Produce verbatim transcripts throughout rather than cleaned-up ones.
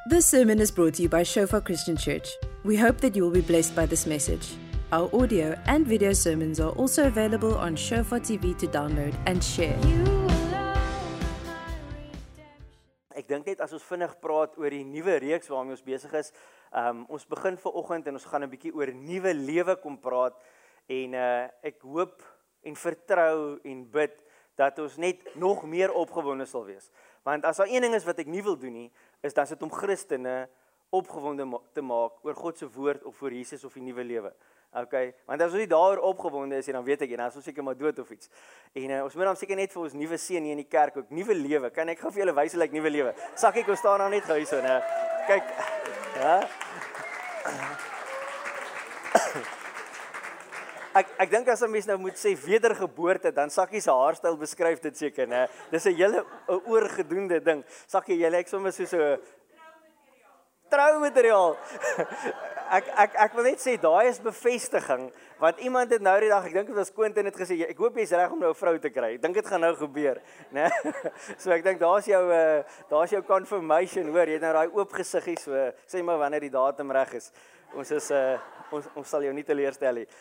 This sermon is brought to you by Shofar Christian Church. We hope that you will be blessed by this message. Our audio and video sermons are also available on Shofar T V to download and share. Ek dink net as ons vinnig praat oor die nuwe reeks waarmee ons besig is, um, ons begin vanoggend en ons gaan 'n bietjie oor nuwe lewe kom praat en uh, ek hoop en vertrou en bid dat ons net nog meer opgewonde sal wees. Want as daar een ding is wat ek nie wil doen nie, is dan sit om Christene opgewonde ma- te maak oor God se woord of oor Jesus of die nuwe lewe. Okay, want as ons nie daaroor opgewonde is, dan weet ek, dan is ons seker maar dood of iets. En uh, ons moet dan seker net vir ons nuwe seun hier in die kerk ook nuwe lewe. Kan ek gou vir julle wys hoe lyk nuwe lewe? Sakkie, kom staan nou net gou hierso, né? Kyk. Ja. Ek ek dink as 'n mens nou moet sê wedergeboorte, dan Sakkie se haarstyl beskryf dit seker, né? Dis 'n hele 'n oorgedoende ding. Sakkie, jy lyk sommer so so troumateriaal. ek ek ek wil net sê daai is bevestiging, want iemand het nou die dag, ek dink dit was Quentin het gesê, ek hoop jy's reg om nou 'n vrou te kry. Ek dink dit gaan nou gebeur, né? So ek dink daar's jou uh, daar's jou confirmation, hoor, jy het nou daai oop gesiggie, so sê maar wanneer die datum reg is. Ons is uh, ons ons sal jou nie teleurstel nie.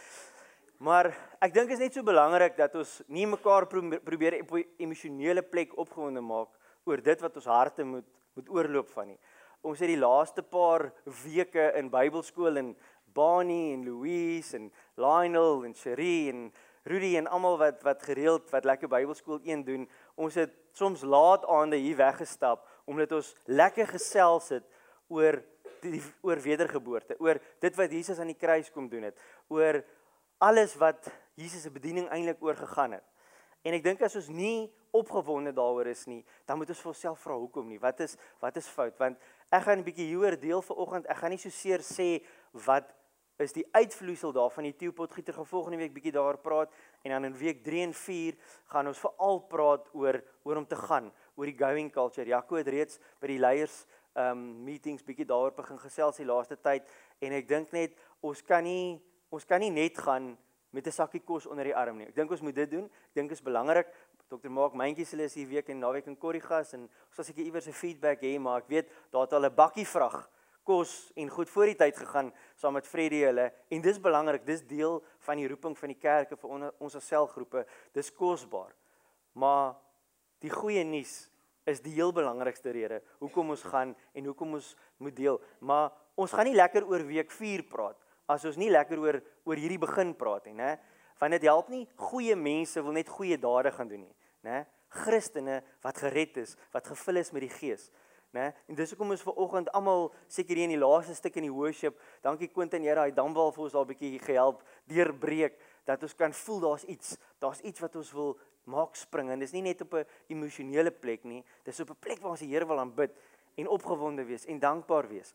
Maar ek dink is net so belangrik dat ons nie mekaar pro- probeer op 'n emosionele plek opgewonde maak oor dit wat ons harte moet moet oorloop van nie. Ons het die laaste paar weke in Bybelskool en Bonnie en Louise en Lionel en Cherie en Rudy en almal wat wat gereeld wat lekker Bybelskool een doen. Ons het soms laat aande hier weggestap omdat ons lekker gesels het oor die oor wedergeboorte, oor dit wat Jesus aan die kruis kom doen het, oor alles wat Jesus se bediening eintlik oorgegaan het. En ek dink as ons nie opgewonde daaroor is nie, dan moet ons vir onsself vra hoekom nie. Wat is wat is fout? Want ek gaan 'n bietjie hieroor deel vanoggend. Ek gaan nie so seer sê wat is die uitvloeisel daarvan die Teopotgieter gaan volgende week bietjie daaroor praat en dan in week drie en vier gaan ons veral praat oor oor om te gaan, oor die going culture. Jaco het reeds by die leiers um meetings bietjie daaroor begin gesels die laaste tyd en ek dink net ons kan nie ons kan nie net gaan met 'n sakkie kos onder die arm nie. Ek dink ons moet dit doen. Ek dink is belangrik. Dokter Mark Myntjies hulle is hier week en naweek in Korrigas en ons sal seker iewers 'n feedback hê, maar ek weet daar het al 'n bakkie vrag kos en goed voor die tyd gegaan saam met Freddie hulle en dis belangrik. Dis deel van die roeping van die kerke vir on, ons selgroepe. Dis kosbaar. Maar die goeie nuus is die heel belangrikste rede hoekom ons gaan en hoekom ons moet deel. Maar ons gaan nie lekker oor week vier praat as ons nie lekker oor oor hierdie begin praat nie, né? Want dit help nie goeie mense wil net goeie dade gaan doen nie, né? Christene wat gered is, wat gevul is met die Gees, né? En dis hoekom ons vanoggend almal seker hier in die laaste stuk in die worship, dankie Quentin, jy daai damwal vir ons al 'n bietjie gehelp deurbreek dat ons kan voel daar's iets, daar's iets wat ons wil maak spring en dis nie net op 'n emosionele plek nie, dis op 'n plek waar ons die Here wil aanbid en opgewonde wees en dankbaar wees.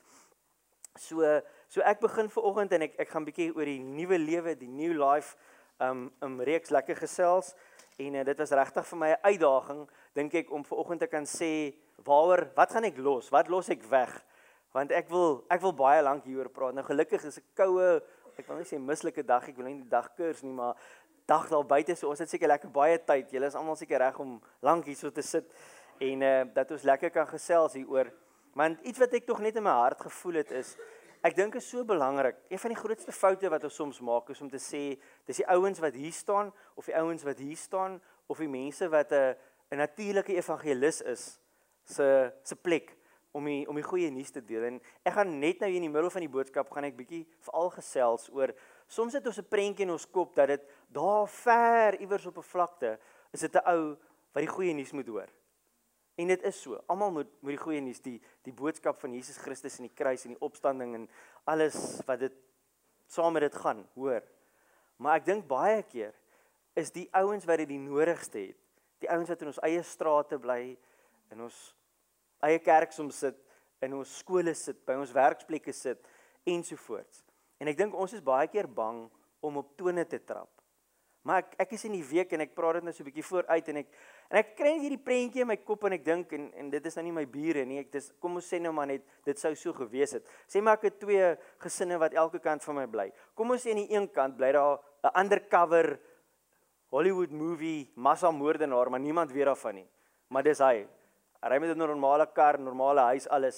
So so ek begin vanoggend en ek ek gaan bietjie oor die nuwe lewe, die new life um 'n reeks lekker gesels en uh, dit was regtig vir my 'n uitdaging dink ek om vanoggend te kan sê waaroor wat gaan ek los? Wat los ek weg? Want ek wil ek wil baie lank hieroor praat. Nou gelukkig is 'n koue, ek wil nie sê mislike dag, ek wil nie die dag kurs nie, maar dag daar buite so ons het seker lekker baie tyd. Julle is almal seker reg om lank hierso te sit en uh, dat ons lekker kan gesels hieroor. Want iets wat ek tog net in my hart gevoel het is, ek dink is so belangrik. Een van die grootste foute wat ons soms maak is om te sê, dis die ouens wat hier staan, of die ouens wat hier staan, of die mense wat 'n 'n natuurlike evangelis is, se se plek om die om die goeie nuus te deel. En ek gaan net nou hier in die middel van die boodskap gaan ek bietjie veral gesels oor, soms het ons 'n prentjie in ons kop dat dit daar ver iewers op 'n vlakte is dit 'n ou wat die goeie nuus moet hoor. En dit is so, almal moet moet die goeie nuus, die die boodskap van Jesus Christus en die kruis en die opstanding en alles wat dit saam met dit gaan, hoor. Maar ek dink baie keer is die ouens wat dit die nodigste het, die ouens wat in ons eie strate bly, in ons eie kerk soms sit, in ons skole sit, by ons werksplekke sit ensovoorts. En ek dink ons is baie keer bang om op tone te trap. Maar ek ek is in die week en ek praat dit nou so 'n bietjie vooruit en ek en ek kry net hierdie prentjie in my kop en ek dink en en dit is nou nie my bure nie. Ek dis kom ons sê nou maar net dit sou so gewees het. Sê maar ek het twee gesinne wat elke kant van my bly. Kom ons sê aan die een kant bly daar 'n undercover Hollywood movie massamoordenaar, maar niemand weet daarvan nie. Maar dis hy. Hy ry met 'n normale kar, normale huis, alles.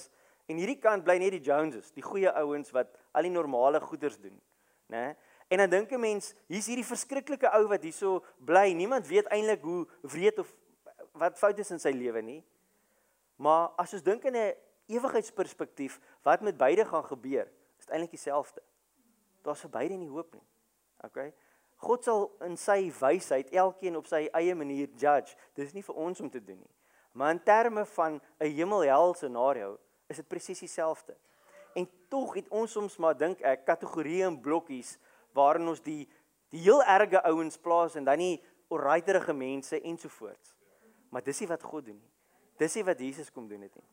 En hierdie kant bly net die Joneses, die goeie ouens wat al die normale goeders doen, né? En dan dink 'n mens, hier's hierdie verskriklike ou wat hierso bly. Niemand weet eintlik hoe wreed of wat fout is in sy lewe nie. Maar as ons dink in 'n ewigheidsperspektief, wat met beide gaan gebeur, is dit eintlik dieselfde. Daar's vir beide nie hoop nie. Okay? God sal in sy wysheid elkeen op sy eie manier judge. Dit is nie vir ons om te doen nie. Maar in terme van 'n hemel-hel scenario, is dit presies dieselfde. En tog het ons soms maar dink ek kategorieë en blokkies waarin ons die die heel erge ouens plaas en dan nie alrighterige mense ensovoorts. Maar dis nie wat God doen nie. Dis nie wat Jesus kom doen het nie.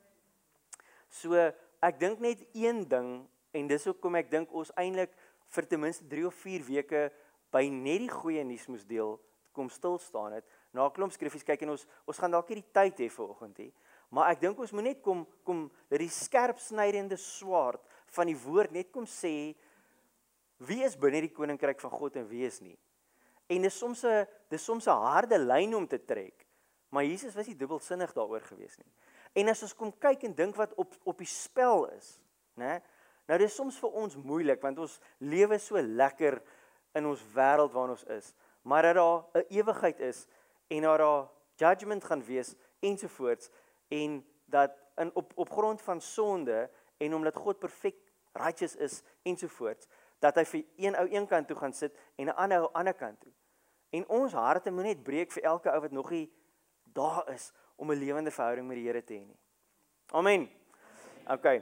So ek dink net een ding en dis hoekom ek dink ons eintlik vir ten minste drie of vier weke by net die goeie nuus moes deel, kom stil staan het. Na 'n klomp skriffies kyk en ons ons gaan dalk nie die tyd hê vanoggend nie. Maar ek dink ons moet net kom kom dat die skerp snydende swaard van die woord net kom sê wie is binne die koninkryk van God en wie is nie. En dis soms 'n dis soms 'n harde lyn om te trek. Maar Jesus was nie dubbelsinnig daaroor gewees nie. En as ons kom kyk en dink wat op op die spel is, né? Nou dis soms vir ons moeilik want ons lewe so lekker in ons wêreld waarin ons is. Maar dat daar 'n ewigheid is en dat daar judgment gaan wees ensovoorts en dat in op op grond van sonde en omdat God perfek righteous is ensovoorts dat hy vir een ou een kant toe gaan sit en 'n ander ou ander kant toe. En ons harte moet net breek vir elke ou wat nog nie daar is om 'n lewende verhouding met die Here te hê nie. Amen. Okay.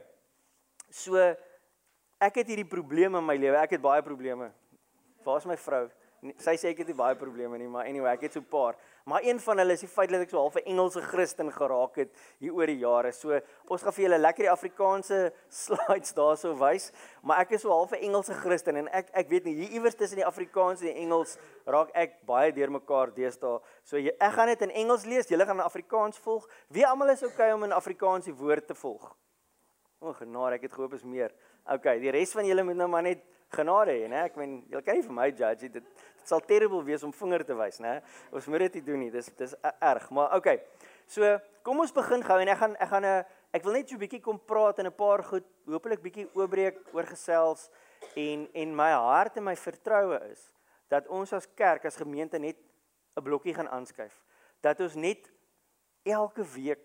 So ek het hierdie probleme in my lewe. Ek het baie probleme. Waar is my vrou? Sy sê ek het nie baie probleme nie, maar anyway, ek het so 'n paar. Maar een van hulle is die feit dat ek so half 'n Engelse Christen geraak het hier oor die jare. So ons gaan vir julle lekker die Afrikaanse slides daarso wys, maar ek is so half 'n Engelse Christen en ek ek weet nie hier iewers tussen die Afrikaans en die Engels raak ek baie deurmekaar deesdae. So jy, ek gaan dit in Engels lees, julle gaan in Afrikaans volg. Wie almal is okay om in Afrikaans die woord te volg? O, genade, ek het gehoop is meer. Okay, die res van julle moet nou maar net genade hê, né? Ek meen, julle kan nie vir my judge, dit, dit sal terrible wees om vinger te wys, né? Ons moet dit nie doen nie. Dis dis erg, maar okay. So, kom ons begin gou en ek gaan ek gaan 'n ek wil net so 'n bietjie kom praat en 'n paar goed, hopelik bietjie oopbreek oor gesels en en my hart en my vertroue is dat ons as kerk, as gemeente net 'n blokkie gaan aanskuif. Dat ons net elke week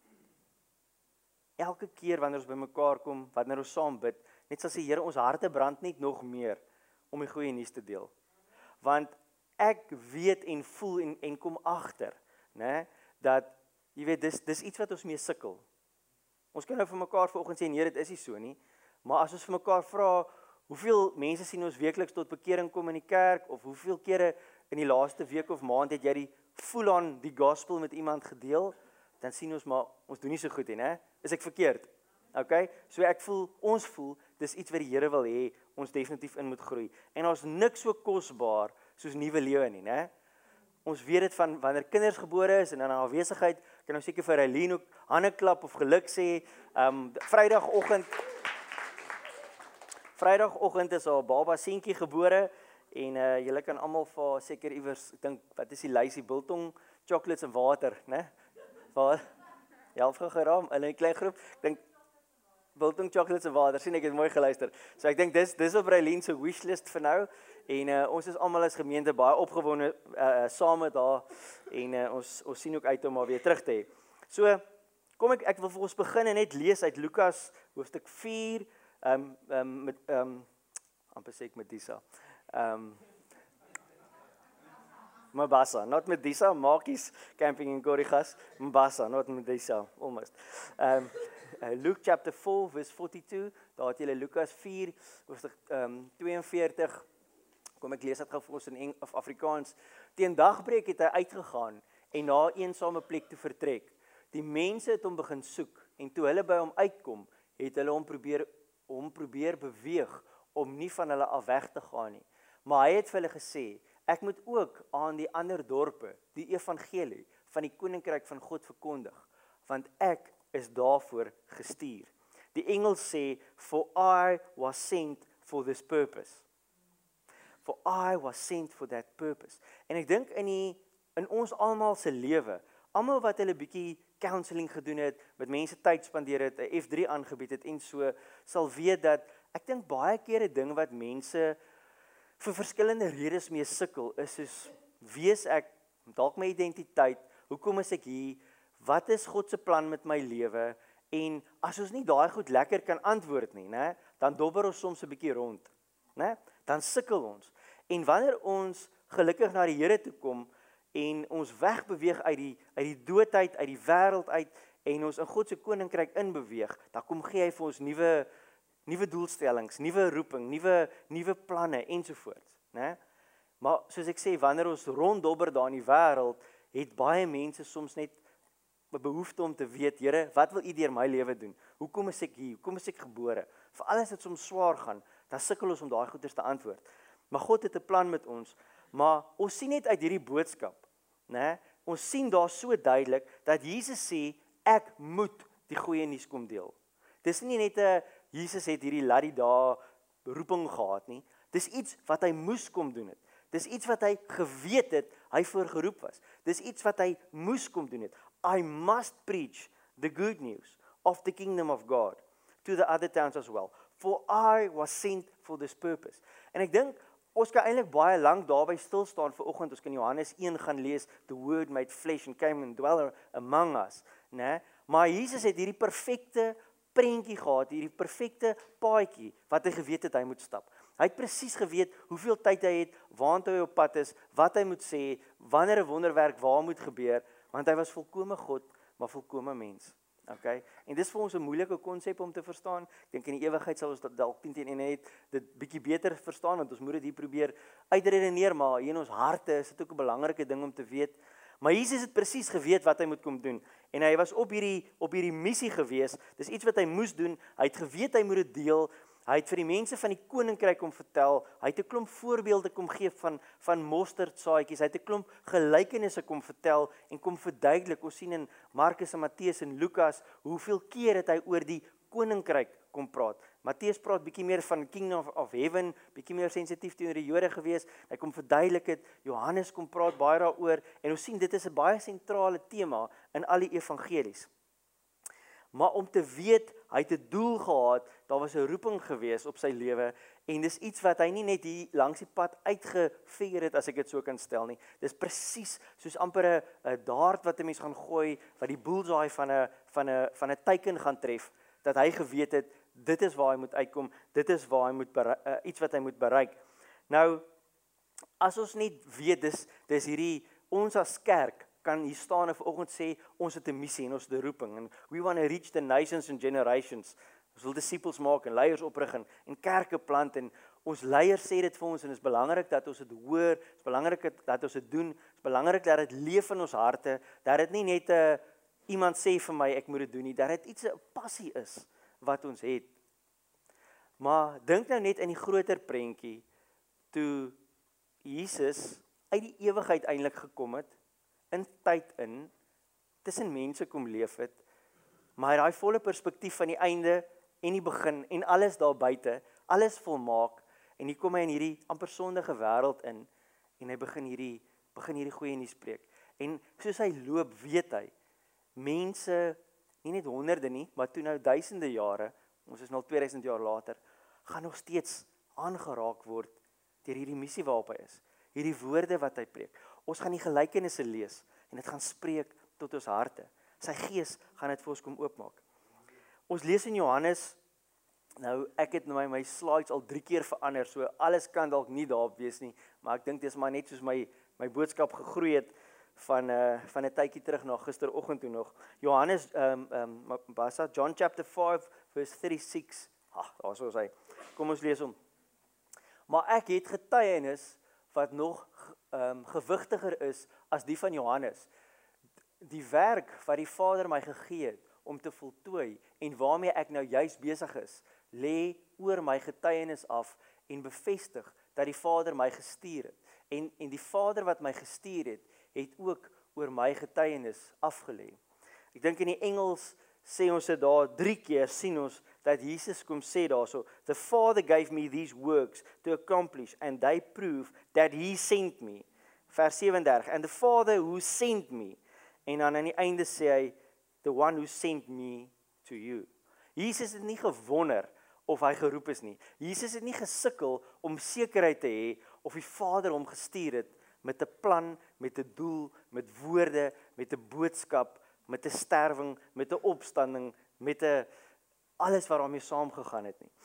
elke keer wanneer ons bymekaar kom, wanneer ons saam bid, net sal sê Here, ons harte brand net nog meer om die goeie nuus te deel. Want ek weet en voel en en kom agter, né, dat jy weet dis dis iets wat ons mee sukkel. Ons kan nou vir mekaar vanoggend sê nee, dit is nie so nie, maar as ons vir mekaar vra, hoeveel mense sien ons weekliks tot bekering kom in die kerk of hoeveel kere in die laaste week of maand het jy die voel aan die gospel met iemand gedeel, dan sien ons maar ons doen nie so goed nie, né? Is ek verkeerd? Okay? So ek voel, ons voel, dis iets wat die Here wil hê, ons definitief in moet groei. En ons niks so kosbaar soos nuwe lewe nie, né? Ons weet dit van wanneer kinders gebore is en in haar afwesigheid, kan ons seker vir Eileen ook hande klap of geluk sê. Um Vrydagoggend Vrydagoggend is haar baba seentjie gebore en uh julle kan almal vir seker iewers, ek dink, wat is die lysie biltong chocolates en water, né? Waar help gou geraam in 'n klein groep. Ek dink biltong chocolates en water. Sien ek het mooi geluister. So ek dink dis dis op Eileen se wishlist vir nou en uh, ons is almal as gemeente baie opgewonde uh, saam met haar en uh, ons ons sien ook uit om haar weer terug te hê. So kom ek ek wil vir ons begin en net lees uit Lukas hoofstuk vier um um met um amper sê ek met Disa. Um Mbasa, not Medisa, Markies camping in Gorigas. Mbasa, not Medisa, almost. Um, uh, Luke chapter four, verse forty-two, daar het julle Lukas vier, hoofstuk um, tweeënveertig, kom ek lees dit gou vir ons in Eng of Afrikaans. Teen dagbreek het hy uitgegaan en na 'n eensame plek toe vertrek. Die mense het hom begin soek en toe hulle by hom uitkom, het hulle hom probeer hom probeer beweeg om nie van hulle af weg te gaan nie. Maar hy het vir hulle gesê, ek moet ook aan die ander dorpe die evangelie van die koninkryk van God verkondig, want ek is daarvoor gestuur. Die engel sê, for I was sent for this purpose. For I was sent for that purpose. En ek dink in die in ons almal se lewe, almal wat hulle bietjie counselling gedoen het, met mense tyd spandeer het, 'n F drie aangebied het en so, sal weet dat ek dink baie keer 'n ding wat mense vir verskillende redes mee sukkel is soos wees ek dalk my identiteit, hoekom is ek hier? Wat is God se plan met my lewe? En as ons nie daai goed lekker kan antwoord nie, né, dan dobber ons soms 'n bietjie rond, né? Dan sukkel ons. En wanneer ons gelukkig na die Here toe kom en ons wegbeweeg uit die uit die doodheid, uit die wêreld uit en ons in God se koninkryk inbeweeg, dan kom gee hy vir ons nuwe nuwe doelstellings, nuwe roeping, nuwe nuwe planne ensovoorts, né? Maar soos ek sê, wanneer ons ronddobber daar in die wêreld, het baie mense soms net 'n behoefte om te weet, Here, wat wil U deur my lewe doen? Hoekom is ek hier? Hoekom is ek gebore? Vir alles wat soms swaar gaan, dan sukkel ons om daai goeders te antwoord. Maar God het 'n plan met ons, maar ons sien net uit hierdie boodskap, né? Ons sien daar so duidelik dat Jesus sê, ek moet die goeie nuus kom deel. Dis nie net 'n Jesus het hierdie laddie daar roeping gehad nie. Dis iets wat hy moes kom doen het. Dis iets wat hy geweet het, hy voorgeroep was. Dis iets wat hy moes kom doen het. I must preach the good news of the kingdom of God to the other towns as well. For I was sent for this purpose. En ek dink, ons kan eintlik baie lank daarby stil staan vir oggend. Ons kan Johannes een gaan lees, the word made flesh and came and dwelt among us, né? Maar Jesus het hierdie perfekte prentjie gehad, hierdie perfekte paadjie wat hy geweet het hy moet stap. Hy het presies geweet hoeveel tyd hy het, waartoe hy op pad is, wat hy moet sê, wanneer 'n wonderwerk waar moet gebeur, want hy was volkome God, maar volkome mens. Okay? En dis vir ons 'n moeilike konsep om te verstaan. Ek dink in die ewigheid sal ons dit dalk tien teen een net dit bietjie beter verstaan, want ons moet dit hier probeer uitredeneer, maar hier in ons harte is dit ook 'n belangrike ding om te weet. Maar Jesus het presies geweet wat hy moet kom doen. En hy was op hierdie op hierdie missie gewees. Dis iets wat hy moes doen. Hy het geweet hy moet dit deel. Hy het vir die mense van die koninkryk kom vertel. Hy het 'n klomp voorbeelde kom gee van van mosterdsaadjies. Hy het 'n klomp gelykenisse kom vertel en kom verduidelik. Ons sien in Markus en Matteus en Lukas hoeveel keer het hy oor die koninkryk kom praat. Matteus praat bietjie meer van kingdom of, of heaven, bietjie meer sensitief teenoor die Jode gewees. Hy kom verduidelik dit. Johannes kom praat baie daaroor en ons sien dit is 'n baie sentrale tema in al die evangelies. Maar om te weet, hy het 'n doel gehad, daar was 'n roeping gewees op sy lewe en dis iets wat hy nie net hier langs die pad uitgefigure het as ek dit so kan stel nie. Dis presies soos amper 'n 'n dart wat 'n mens gaan gooi wat die bullseye van 'n van 'n van 'n teiken gaan tref, dat hy geweet het dit is waar hy moet uitkom, dit is waar hy moet bereik, uh, iets wat hy moet bereik. Nou as ons net weet dis dis hierdie ons as kerk kan hier staan en vanoggend sê ons het 'n missie en ons het 'n roeping en we want to reach the nations and generations. Ons wil disippels maak en leiers oprig en, en kerke plant en ons leiers sê dit vir ons en dit is belangrik dat ons dit hoor, dit is belangrik dat ons dit doen, dit is belangrik dat dit leef in ons harte, dat dit nie net 'n uh, iemand sê vir my ek moet dit doen nie, dat dit iets 'n passie is wat ons het. Maar dink nou net in die groter prentjie toe Jesus uit die ewigheid eintlik gekom het, in tyd in, tussen mense kom leef het, maar hy daai volle perspektief van die einde en die begin en alles daar buite, alles volmaak en hier kom hy in hierdie amper sondige wêreld in en hy begin hierdie begin hierdie goeie nuus spreek. En soos hy loop, weet hy, mense, nie net honderde nie, maar toe nou duisende jare, ons is nou tweeduisend jaar later, gaan nog steeds aangeraak word deur hierdie missie waarop hy is. Hierdie woorde wat hy preek. Ons gaan die gelykenisse lees en dit gaan spreek tot ons harte. Sy gees gaan dit vir ons kom oopmaak. Ons lees in Johannes, nou ek het my my slides al drie keer verander, so alles kan dalk nie daarop wees nie, maar ek dink dis maar net soos my my boodskap gegroei het van uh, van 'n tydjie terug na gisteroggend toe nog. Johannes ehm um, um, was dit John chapter five verse thirty-six. Ag, daar is ons hy. Kom ons lees hom. Maar ek het getuienis wat nog um, gewigtiger is as die van Johannes. Die werk wat die Vader my gegee het om te voltooi en waarmee ek nou juis besig is, lê oor my getuienis af en bevestig dat die Vader my gestuur het. En en die Vader wat my gestuur het, het ook oor my getuienis afgelê. Ek dink in die Engels sê ons dit daar drie keer, sien ons dat Jesus kom sê daarso, the Father gave me these works to accomplish and they prove that he sent me. Vers seventy-three, and the Father who sent me. En dan aan die einde sê hy, the one who sent me to you. Jesus het nie gewonder of hy geroep is nie. Jesus het nie gesukkel om sekerheid te hê of die Vader hom gestuur het met 'n plan, met 'n doel, met woorde, met 'n boodskap, met 'n sterwing, met 'n opstanding, met 'n alles wat daarmee saamgegaan het nie.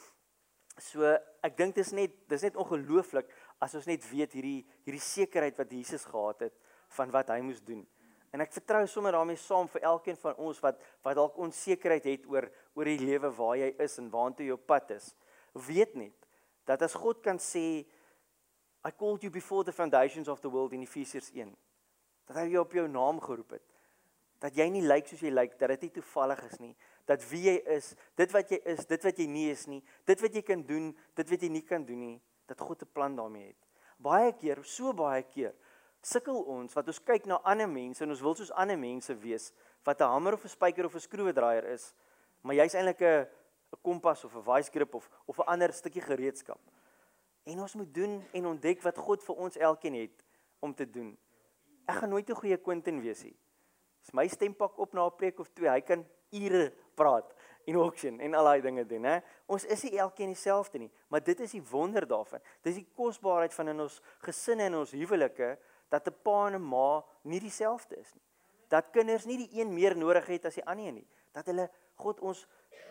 So ek dink dis net dis net ongelooflik as ons net weet hierdie hierdie sekerheid wat Jesus gehad het van wat hy moes doen. En ek vertrou sommer daarmee saam vir elkeen van ons wat wat dalk onsekerheid het oor oor die lewe waar jy is en waartoe jou pad is. Weet net dat as God kan sê I called you before the foundations of the world in Efesiërs een. Dat hy jou op jou naam geroep het. Dat jy nie lyk soos jy lyk, dat dit nie toevallig is nie. Dat wie jy is, dit wat jy is, dit wat jy nie is nie, dit wat jy kan doen, dit wat jy nie kan doen nie, dat God 'n plan daarmee het. Baie keer, so baie keer, sukkel ons wat ons kyk na ander mense en ons wil soos ander mense wees wat 'n hamer of 'n spyker of 'n skroewedraaier is, maar jy's eintlik 'n 'n kompas of 'n vice grip of of 'n ander stukkie gereedskap. En ons moet doen en ontdek wat God vir ons elkeen het om te doen. Ek gaan nooit 'n goeie Quentin wees nie. As my stem pak op na 'n preek of twee, hy kan ure praat en auction en al daai dinge doen, hè. Ons is nie elkeen dieselfde nie, maar dit is die wonder daarvan. Dis die kosbaarheid van in ons gesinne en ons huwelike dat 'n pa en 'n ma nie dieselfde is nie. Dat kinders nie die een meer nodig het as die ander nie. Dat hulle God ons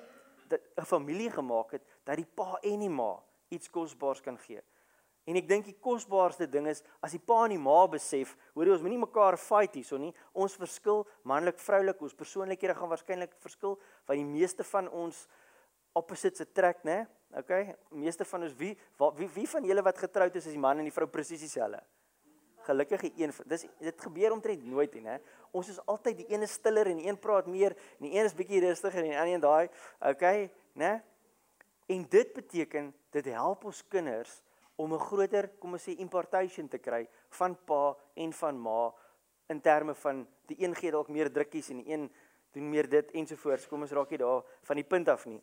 'n familie gemaak het dat die pa en die ma iets kosbaars kan gee. En ek dink die kosbaarste ding is as die pa en die ma besef, hoor jy, ons moenie mekaar fight hierso nie. Ons verskil manlik, vroulik, ons persoonlikhede gaan waarskynlik verskil, want die meeste van ons opposites attract, né? Okay? Die meeste van ons wie wie wie van julle wat getroud is, is die man en die vrou presies dieselfde. Gelukkig die een, dis dit gebeur omtrent nooit nie, né? Ons is altyd die een is stiller en die een praat meer en die een is bietjie rustiger en die ander een daai, okay, né? En dit beteken dit help ons kinders om 'n groter, kom ons sê, impartation te kry van pa en van ma in terme van die een gee dalk meer drukkies en die een doen meer dit ensovoorts. Kom ons raak nie daar van die punt af nie.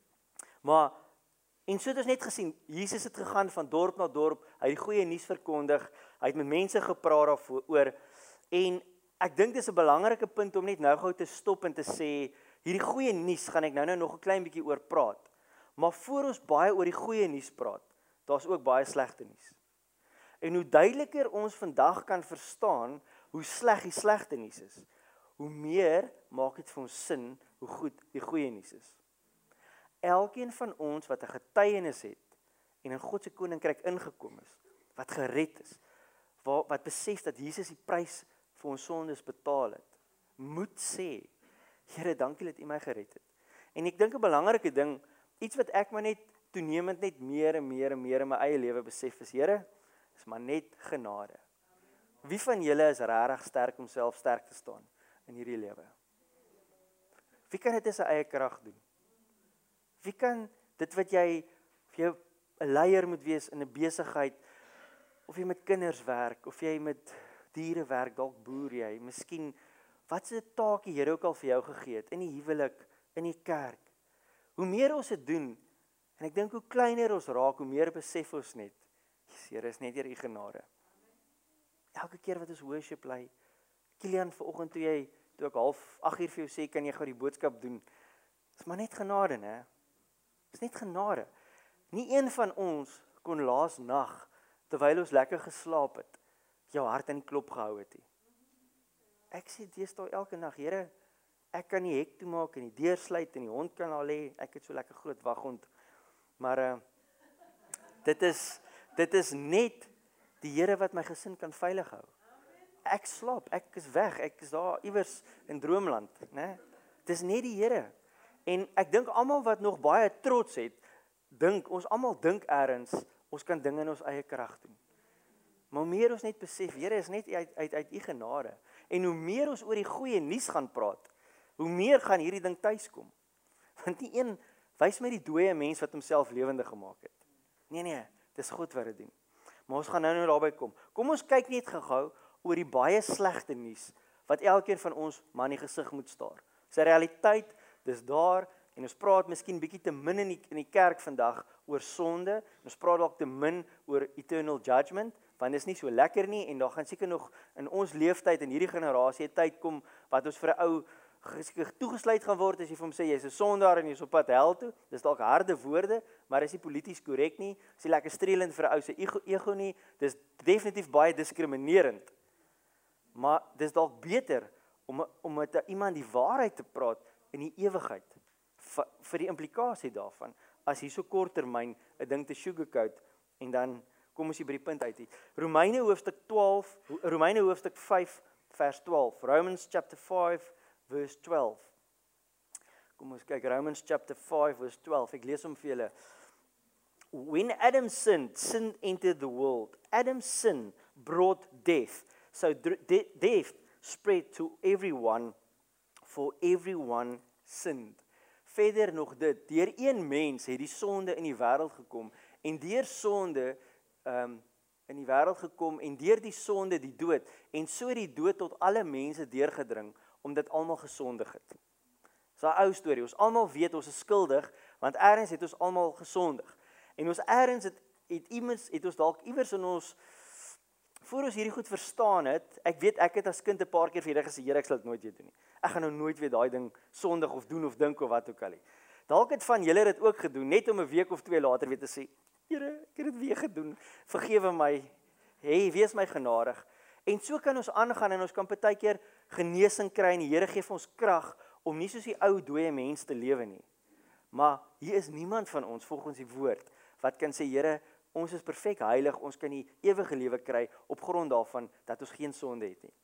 Maar en so het ons net gesien, Jesus het gegaan van dorp na dorp, hy het die goeie nuus verkondig, hy het met mense gepraat daaroor en ek dink dis 'n belangrike punt om net nou gou te stop en te sê hierdie goeie nuus gaan ek nou nou nog 'n klein bietjie oor praat. Maar voor ons baie oor die goeie nuus praat, daar's ook baie slegte nuus. En hoe duideliker ons vandag kan verstaan hoe sleg die slegte nuus is, hoe meer maak dit vir ons sin hoe goed die goeie nuus is. Elkeen van ons wat 'n getuienis het en in God se koninkryk ingekom is, wat gered is, wat, wat besef dat Jesus die prys vir ons sondes betaal het, moet sê, Here, dankie dat U my gered het. En ek dink 'n belangrike ding, iets wat ek maar net toenemend net meer en meer en meer in my eie lewe besef is, Here, is maar net genade. Wie van julle is regtig sterk om self sterk te staan in hierdie lewe? Wie kan dit in sy eie krag doen? Wie kan dit wat jy, of jy 'n leier moet wees in 'n besigheid, of jy met kinders werk, of jy met diere werk, dalk boer jy, miskien, wat is 'n taak die Here ook al vir jou gegee het, in die huwelik, in die kerk. Hoe meer ons dit doen, en ek dink hoe kleiner ons raak, hoe meer besef ons net, Here, is net deur U genade. Elke keer wat ons worship lei, Kilian vanoggend toe jy, toe ek half agt uur vir jou sê, kan jy gou die boodskap doen, is maar net genade, né? Is net genade. Nie een van ons kon laas nag, terwyl ons lekker geslaap het, jou hart in die klop gehou het nie. Ek sê deesdae elke nag, Here, ek kan die hek toemaak en die deur sluit en die hond kan al lê, ek het so lekker groot waghond, maar uh, dit is dit is net die Here wat my gesin kan veilig hou. Ek slaap, ek is weg, ek is daar iewers in droomland, né? Dit is net die Here. En ek dink almal wat nog baie trots het, dink, ons almal dink eers, ons kan dinge in ons eie krag doen. Maar hoe meer ons net besef, Here is net uit uit uit U genade. En hoe meer ons oor die goeie nuus gaan praat, hoe meer gaan hierdie ding tuiskom. Want die een wys my die dooie mens wat homself lewendig gemaak het. Nee nee, dis God wat dit doen. Maar ons gaan nou nou daarby kom. Kom ons kyk net gou-gou oor die baie slegte nuus wat elkeen van ons maar in die gesig moet staar. Dis 'n realiteit, dis daar en ons praat miskien bietjie te min in die in die kerk vandag oor sonde. Ons praat dalk te min oor eternal judgment, want dit is nie so lekker nie en daar gaan seker nog in ons leeftyd in hierdie generasie 'n tyd kom wat ons vir 'n ou toegesluit gaan word as jy vir hom sê jy's 'n sondaar en jy's op pad hel toe. Dis dalk harde woorde, maar is nie polities korrek nie. Is nie lekker streelend vir 'n ou se ego, ego nie. Dis definitief baie diskriminerend. Maar dis dalk beter om om met iemand die waarheid te praat in die ewigheid vir die implikasie daarvan as hier so kort termyn 'n ding te sugarcoat en dan kom ons hier by die punt uit hier. Romeine hoofstuk twaalf, Romeine hoofstuk vyf vers twaalf. Romans chapter five verse twelve. Kom ons kyk Romans chapter five verse twelve. Ek lees hom vir julle. When Adam sinned, sin entered the world. Adam's sin brought death. So de- death spread to everyone, for everyone sinned. Verder nog dit, deur een mens het die sonde in die wêreld gekom en deur sonde um, in die wêreld gekom en deur die sonde die dood en so die dood tot alle mense deurgedring omdat almal gesondig het. Dis 'n ou storie. Ons almal weet ons is skuldig want eers het ons almal gesondig. En ons eers het het iemand het ons dalk iewers in ons voor ons hierdie goed verstaan het. Ek weet ek het as kind 'n paar keer vir Here gesê, Here, ek sal dit nooit weer doen nie. Ek gaan nou nooit weer daai ding sondig of doen of dink of wat ook al nie. Dalk het van julle dit ook gedoen, net om 'n week of twee later weer te sê, Here, ek het dit weer gedoen. Vergewe my. Hey, wees my genadig. En so kan ons aangaan en ons kan partykeer genesing kry en die Here gee vir ons krag om nie soos die ou dooie mens te lewe nie. Maar hier is niemand van ons volgens die woord wat kan sê, Here, ons is perfek heilig, ons kan die ewige lewe kry op grond daarvan dat ons geen sonde het nie.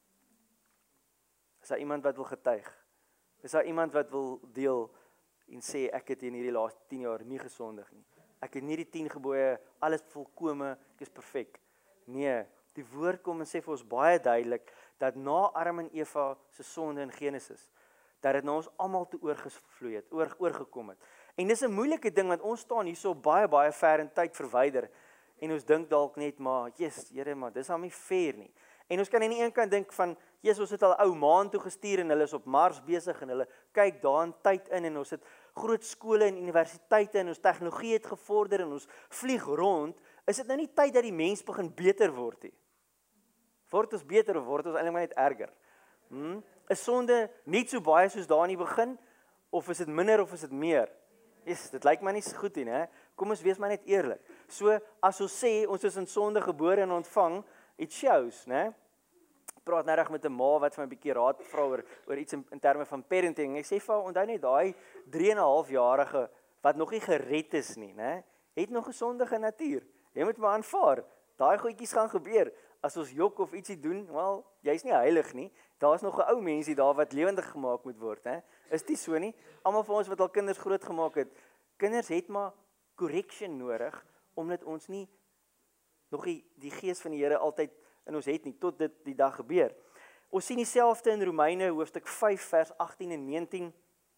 Is daar iemand wat wil getuig? Is daar iemand wat wil deel en sê ek het in hierdie laaste tien jaar nie gesondig nie. Ek het nie die tien gebooie, alles volkome, ek is perfek. Nee, die woord kom en sê vir ons baie duidelik dat na Adam en Eva se sonde in Genesis, dat dit na ons almal toe oorgevloei het, oor, oorgekom het. En dis 'n moeilike ding want ons staan hierso baie baie ver in tyd verwyder en ons dink dalk net maar, Jesus, Here, maar dis al nie fair nie. En ons kan aan die een kant dink van, Jesus, ons het al ou maan toe gestuur en hulle is op Mars besig en hulle kyk daar in tyd in en ons het groot skole en universiteite en ons tegnologie het gevorder en ons vlieg rond. Is dit nou nie tyd dat die mens begin beter word nie? Word ons beter of word ons eintlik maar net erger? Hmm? Is sonde nie so baie soos daar in die begin of is dit minder of is dit meer? Yes, dit lyk my nie so goed nie, hè? Kom ons wees maar net eerlik. So as ons sê ons is in sonde gebore en ontvang, it shows, né? Ek praat nou reg met 'n ma wat vir my 'n bietjie raad vra oor oor iets in, in terme van parenting. Ek sê vir haar, onthou net daai drie en 'n half jarige wat nog nie gered is nie, né? Het nog 'n sondige natuur. Jy moet maar aanvaar. Daai goedjies gaan gebeur. As ons jok of ietsie doen, wel, jy's nie heilig nie. Daar's nog 'n ou mensie daar wat lewendig gemaak moet word, hè? Is dit so nie? Almal van ons wat al kinders groot gemaak het, kinders het maar correction nodig omdat ons nie nog die, die gees van die Here altyd in ons het nie tot dit die dag gebeur. Ons sien dieselfde in Romeine hoofstuk vyf vers agttien en negentien.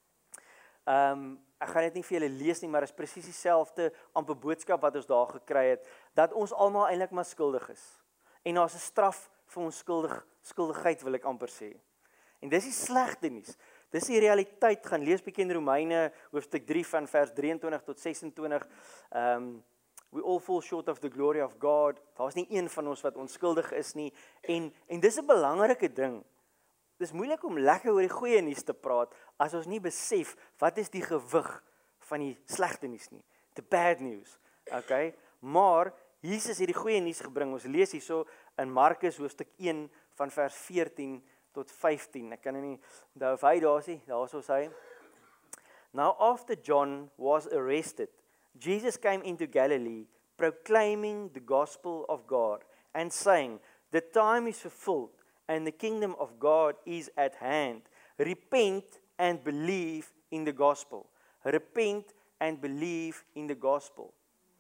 Ehm um, ek gaan dit nie vir julle lees nie, maar is presies dieselfde amper boodskap wat ons daar gekry het, dat ons almal eintlik maar skuldig is. En daar's 'n straf vir ons skuldig skuldigheid wil ek amper sê. En dis die slegte nuus. Dis die realiteit. Gaan lees bietjie in Romeine hoofstuk drie van vers drieëntwintig tot sesentwintig. Ehm um, we all fall short of the glory of God. Daar's nie een van ons wat onskuldig is nie. En en dis 'n belangrike ding. Dis moeilik om lekker oor die goeie nuus te praat as ons nie besef wat is die gewig van die slegte nuus nie. The bad news. Okay? Maar Jesus het die goeie nuus gebring. Ons lees hierso in Markus hoofstuk een van vers veertien tot vyftien. Ek kan nou nie onthou of hy daar is nie. Daar is ons hy. Now after John was arrested, Jesus came into Galilee, proclaiming the gospel of God and saying, the time is fulfilled and the kingdom of God is at hand. Repent and believe in the gospel. Repent and believe in the gospel.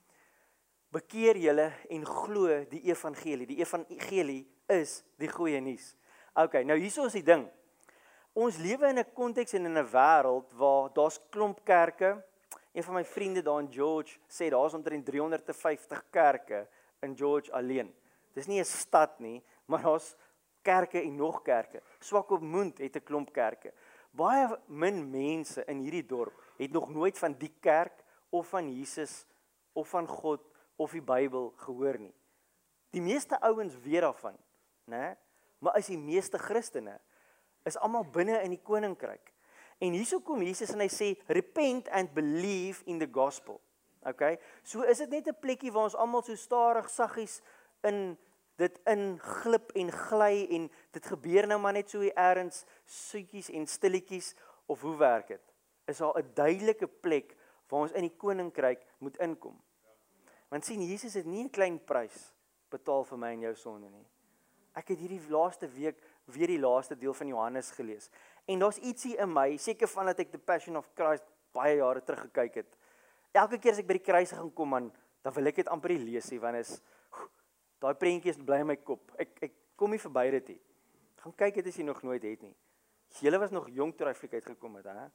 Bekeer julle en glo die evangelie. Die evangelie is die goeie nuus. Okay, nou hierso is die ding. Ons lewe in 'n konteks en in 'n wêreld waar daar's klomp kerke. Een van my vriende daar in George sê daar's omtrent driehonderd vyftig kerke in George alleen. Dis nie 'n stad nie, maar daar's kerke en nog kerke. Swakopmund het 'n klomp kerke. Baie min mense in hierdie dorp het nog nooit van die kerk of van Jesus of van God of die Bybel gehoor nie. Die meeste ouens weet daarvan, né? Maar is die meeste Christene? is almal binne in die koninkryk. En hierso kom Jesus en hy sê, repent and believe in the gospel. Okay? So is dit net 'n plekkie waar ons almal so stadig, saggies in dit inglip en gly en dit gebeur nou maar net so hier ergens, soetjies en stilletjies, of hoe werk dit? Is daar 'n duidelike plek waar ons in die koninkryk moet inkom? Want sien, Jesus het nie 'n klein prys betaal vir my en jou sonde nie. Ek het hierdie laaste week weer die laaste deel van Johannes gelees. En daar's ietsie in my, seker van dat ek The Passion of Christ baie jare terug gekyk het. Elke keer as ek by die kruis gaan kom, man, dan wil ek dit amper nie lees nie, want is daai prentjies bly in my kop. Ek ek kom nie verby dit nie. Gaan kyk dit as jy nog nooit het nie. Julle was nog jonk toe daai fliek uitgekom het, hè?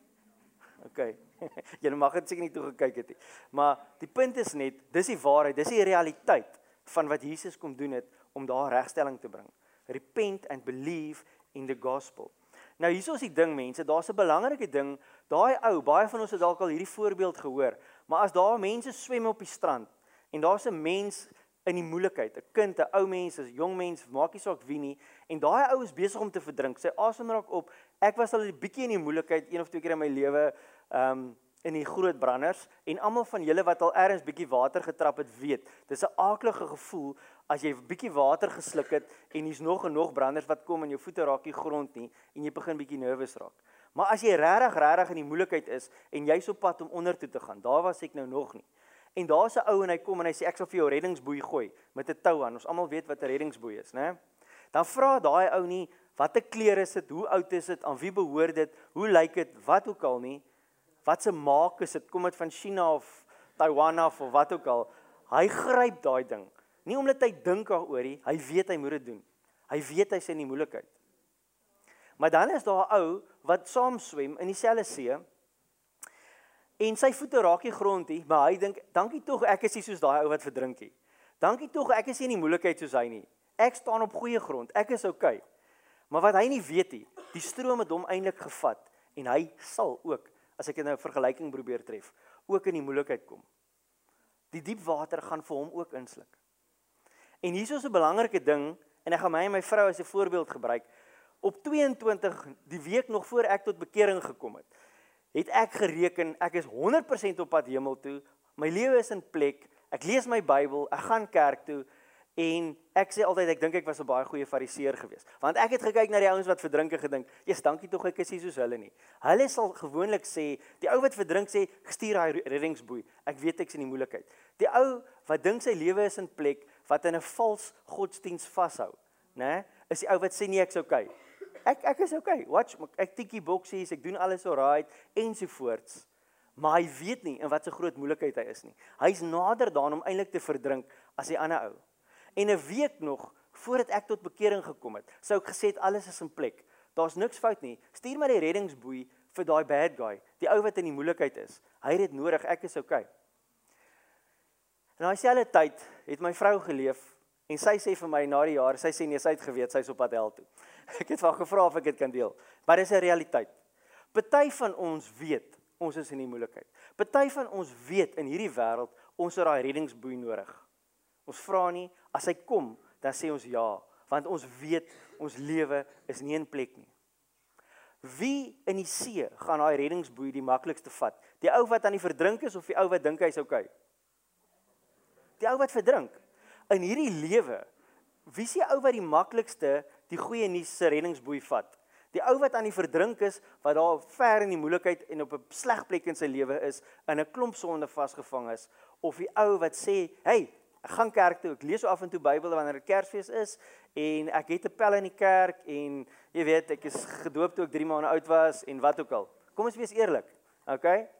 Okay. Julle mag dit seker nie toe gekyk het nie. Maar die punt is net, dis die waarheid, dis die realiteit van wat Jesus kom doen het om daar regstelling te bring. Repent and believe in the gospel. Nou hierso is die ding mense, daar's 'n belangrike ding, daai ou, baie van ons het dalk al hierdie voorbeeld gehoor, maar as daar mense swem op die strand en daar's 'n mens in die moeilikheid, 'n kind, 'n ou mens, 'n jong mens, maak nie saak wie nie, en daai ou is besig om te verdrink. Sy asem raak op. Ek was al 'n bietjie in die moeilikheid een of twee keer in my lewe, um in die groot branders, en almal van julle wat al ergens bietjie water getrap het, weet, dis 'n aaklige gevoel as jy bietjie water gesluk het en hier's nog en nog branders wat kom en jou voete raak nie grond nie en jy begin bietjie nervus raak. Maar as jy regtig regtig in die moeilikheid is en jy's op pad om onder toe te gaan, daar was ek nou nog nie. En daar's 'n ou en hy kom en hy sê ek sal vir jou reddingsboei gooi met 'n tou aan. Ons almal weet wat 'n reddingsboei is, né? Dan vra daai ou nie watter kleur is dit, hoe oud is dit, aan wie behoort dit, hoe lyk dit, wat ook al nie. Wat se maak is dit, kom dit van China of Taiwan af of wat ook al. Hy gryp daai ding. Nie omdat hy dink daaroor nie, hy weet hy moet dit doen. Hy weet hy's in die moeilikheid. Maar dan is daar 'n ou wat saam swem in dieselfde see en sy voete raak nie grond nie, maar hy dink, dankie tog ek is nie soos daai ou wat verdrink nie. Dankie tog ek is nie in die moeilikheid soos hy nie. Ek staan op goeie grond, ek is okay. Maar wat hy nie weet nie, die stroom het hom eintlik gevat en hy sal ook, as ek dit nou 'n vergelyking probeer tref, ook in die moeilikheid kom. Die diep water gaan vir hom ook insluk. En hier is 'n belangrike ding, en ek gaan my en my vrou as 'n voorbeeld gebruik. Op twee en twintig, die week nog voor ek tot bekering gekom het, het ek gereken, ek is honderd persent op pad hemel toe, my lewe is in plek, ek lees my Bybel, ek gaan kerk toe, en ek sê altyd, ek dink ek was 'n baie goeie fariseer gewees. Want ek het gekyk na die ouens wat verdrink en gedink, "Jesus, dankie tog ek is nie soos hulle nie." Hulle sal gewoonlik sê, die ou wat verdrink sê, "Gestuur daai reddingsboei, ek weet ek's in die moeilikheid." Die ou wat dink sy lewe is in plek, wat in 'n vals godsdiens vashou, né? Is die ou wat sê nee, ek's okay. Ek ek is okay. Watch, ek tikkie boksies, ek doen alles alright ensovoorts. Maar hy weet nie in wat so groot moeilikheid hy is nie. Hy's nader daaraan om eintlik te verdrink as die ander ou. En 'n week nog voordat ek tot bekering gekom het, sou ek gesê het alles is in plek. Daar's niks fout nie. Stuur maar die reddingsboei vir daai bad guy, die ou wat in die moeilikheid is. Hy het dit nodig, ek is okay. En daai selfde tyd het my vrou geleef en sy sê vir my na die jare, sy sê nee, sy het geweet sy's op pad hel toe. Ek het vir haar gevra of ek dit kan deel. Maar dis 'n realiteit. Party van ons weet ons is in die moeilikheid. Party van ons weet in hierdie wêreld ons het daai reddingsboei nodig. Ons vra nie, as hy kom, dan sê ons ja, want ons weet ons lewe is nie in plek nie. Wie in die see gaan daai reddingsboei die maklikste vat? Die ou wat aan die verdrink is of die ou wat dink hy's okay? Die ou wat verdrink. In hierdie lewe, wie is die ou wat die maklikste die goeie nuus se reddingsboei vat? Die ou wat aan die verdrink is, wat daar ver in die moeilikheid en op 'n sleg plek in sy lewe is, in 'n klomp sonde vasgevang is, of die ou wat sê, hey, ek gaan kerk toe, ek lees so af en toe Bybel wanneer dit Kersfees is, en ek het 'n pel in die kerk, en jy weet, ek is gedoop toe ek drie maande oud was, en wat ook al. Kom ons wees eerlik, okay?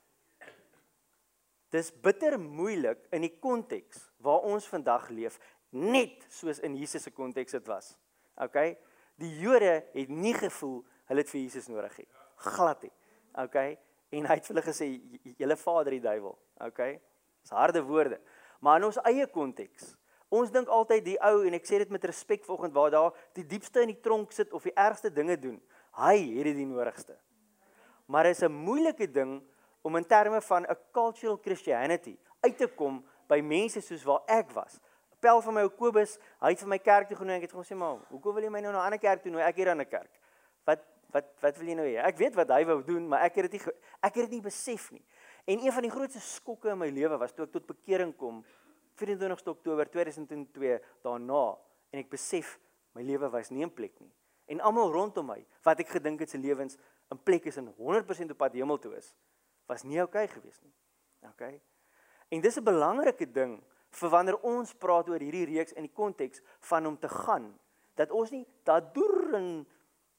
Dis bitter moeilik in die konteks waar ons vandag leef, net soos in Jesus se konteks dit was. Okay? Die Jode het nie gevoel hulle het vir Jesus nodig hê. Glad nie. Okay? En hy het vir hulle gesê, julle vader die duiwel. Okay? Dis harde woorde. Maar in ons eie konteks, ons dink altyd die ou, en ek sê dit met respek vanoggend, waar daar die diepste in die tronk sit of die ergste dinge doen, hy het dit die nodigste. Maar dit is 'n moeilike ding om in terme van 'n cultural Christianity uit te kom by mense soos waar ek was. Pel van my ou Kobus, hy het vir my kerk toe genooi, ek het gesê, maar hoekom wil jy my nou na 'n ander kerk toe nooi, ek hier aan 'n kerk? wat wat wat wil jy nou hê? Ek weet wat hy wou doen, maar ek het dit nie ek het dit nie besef nie. En een van die grootste skokke in my lewe was toe ek tot bekering kom, vyf-en-twintigste Oktober tweeduisend twee daarna, en ek besef my lewe was nie in plek nie. En almal rondom my, wat ek gedink het se lewens in plek is en honderd persent op pad hemel toe is, was nie oukei gewees nie. Okay? En dis 'n belangrike ding vir wanneer ons praat oor hierdie reeks in die konteks van om te gaan, dat ons nie daar deur en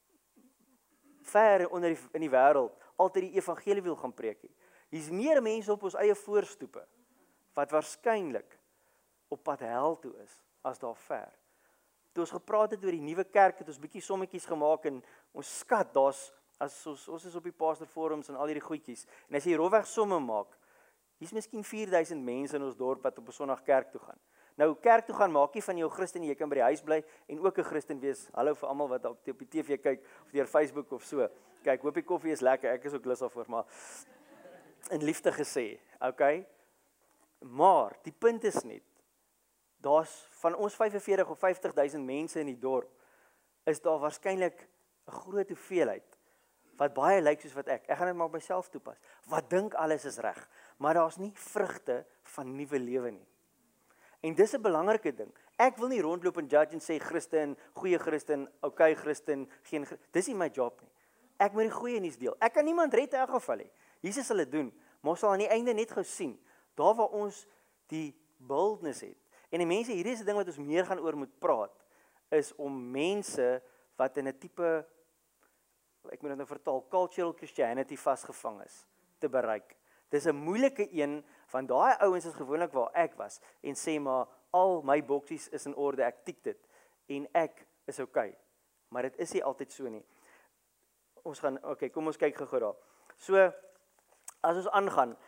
ver onder die, in die wêreld altyd die evangelie wil gaan preek nie. Hier's meer mense op ons eie voorstoepe wat waarskynlik op pad hel toe is as daar ver. Toe ons gepraat het oor die nuwe kerk, het ons bietjie sommetjies gemaak en ons skat, daar's as ons ons is op die pastor forums en al hierdie goedjies. En as jy rofweg somme maak, hier's miskien vier duisend mense in ons dorp wat op 'n Sondag kerk toe gaan. Nou kerk toe gaan maak nie van jou Christen, jy kan by die huis bly en ook 'n Christen wees. Hallo vir almal wat op die, op die T V kyk of deur Facebook of so. Kyk, hoop die koffie is lekker. Ek is ook lus daarvoor, maar in liefde gesê, okay? Maar die punt is net, daar's van ons vyf-en-veertig of vyftig duisend mense in die dorp, is daar waarskynlik 'n groot hoeveelheid wat baie lyk soos wat ek. Ek gaan dit maar op myself toepas. Wat dink alles is reg, maar daar's nie vrugte van nuwe lewe nie. En dis 'n belangrike ding. Ek wil nie rondloop en judge en sê Christen, goeie Christen, okay Christen, geen Christen. Dis nie my job nie. Ek moet die goeie nuus deel. Ek kan niemand red in elk geval nie. Jesus sal dit doen, maar ons sal aan die einde net gou sien, daar waar ons die boldness het. En die mense, hierdie is 'n ding wat ons meer gaan oor moet praat, is om mense wat in 'n tipe, ek moet dit nou vertaal, cultural Christianity vasgevang is, te bereik. Dis 'n moeilike een, van daai ouens is gewoonlik waar ek was, en sê maar, al my boksies is in orde, ek tik dit, en ek is okay. Maar dit is nie altyd so nie. Ons gaan, okay, kom ons kyk gou-gou daar. So, as ons aangaan,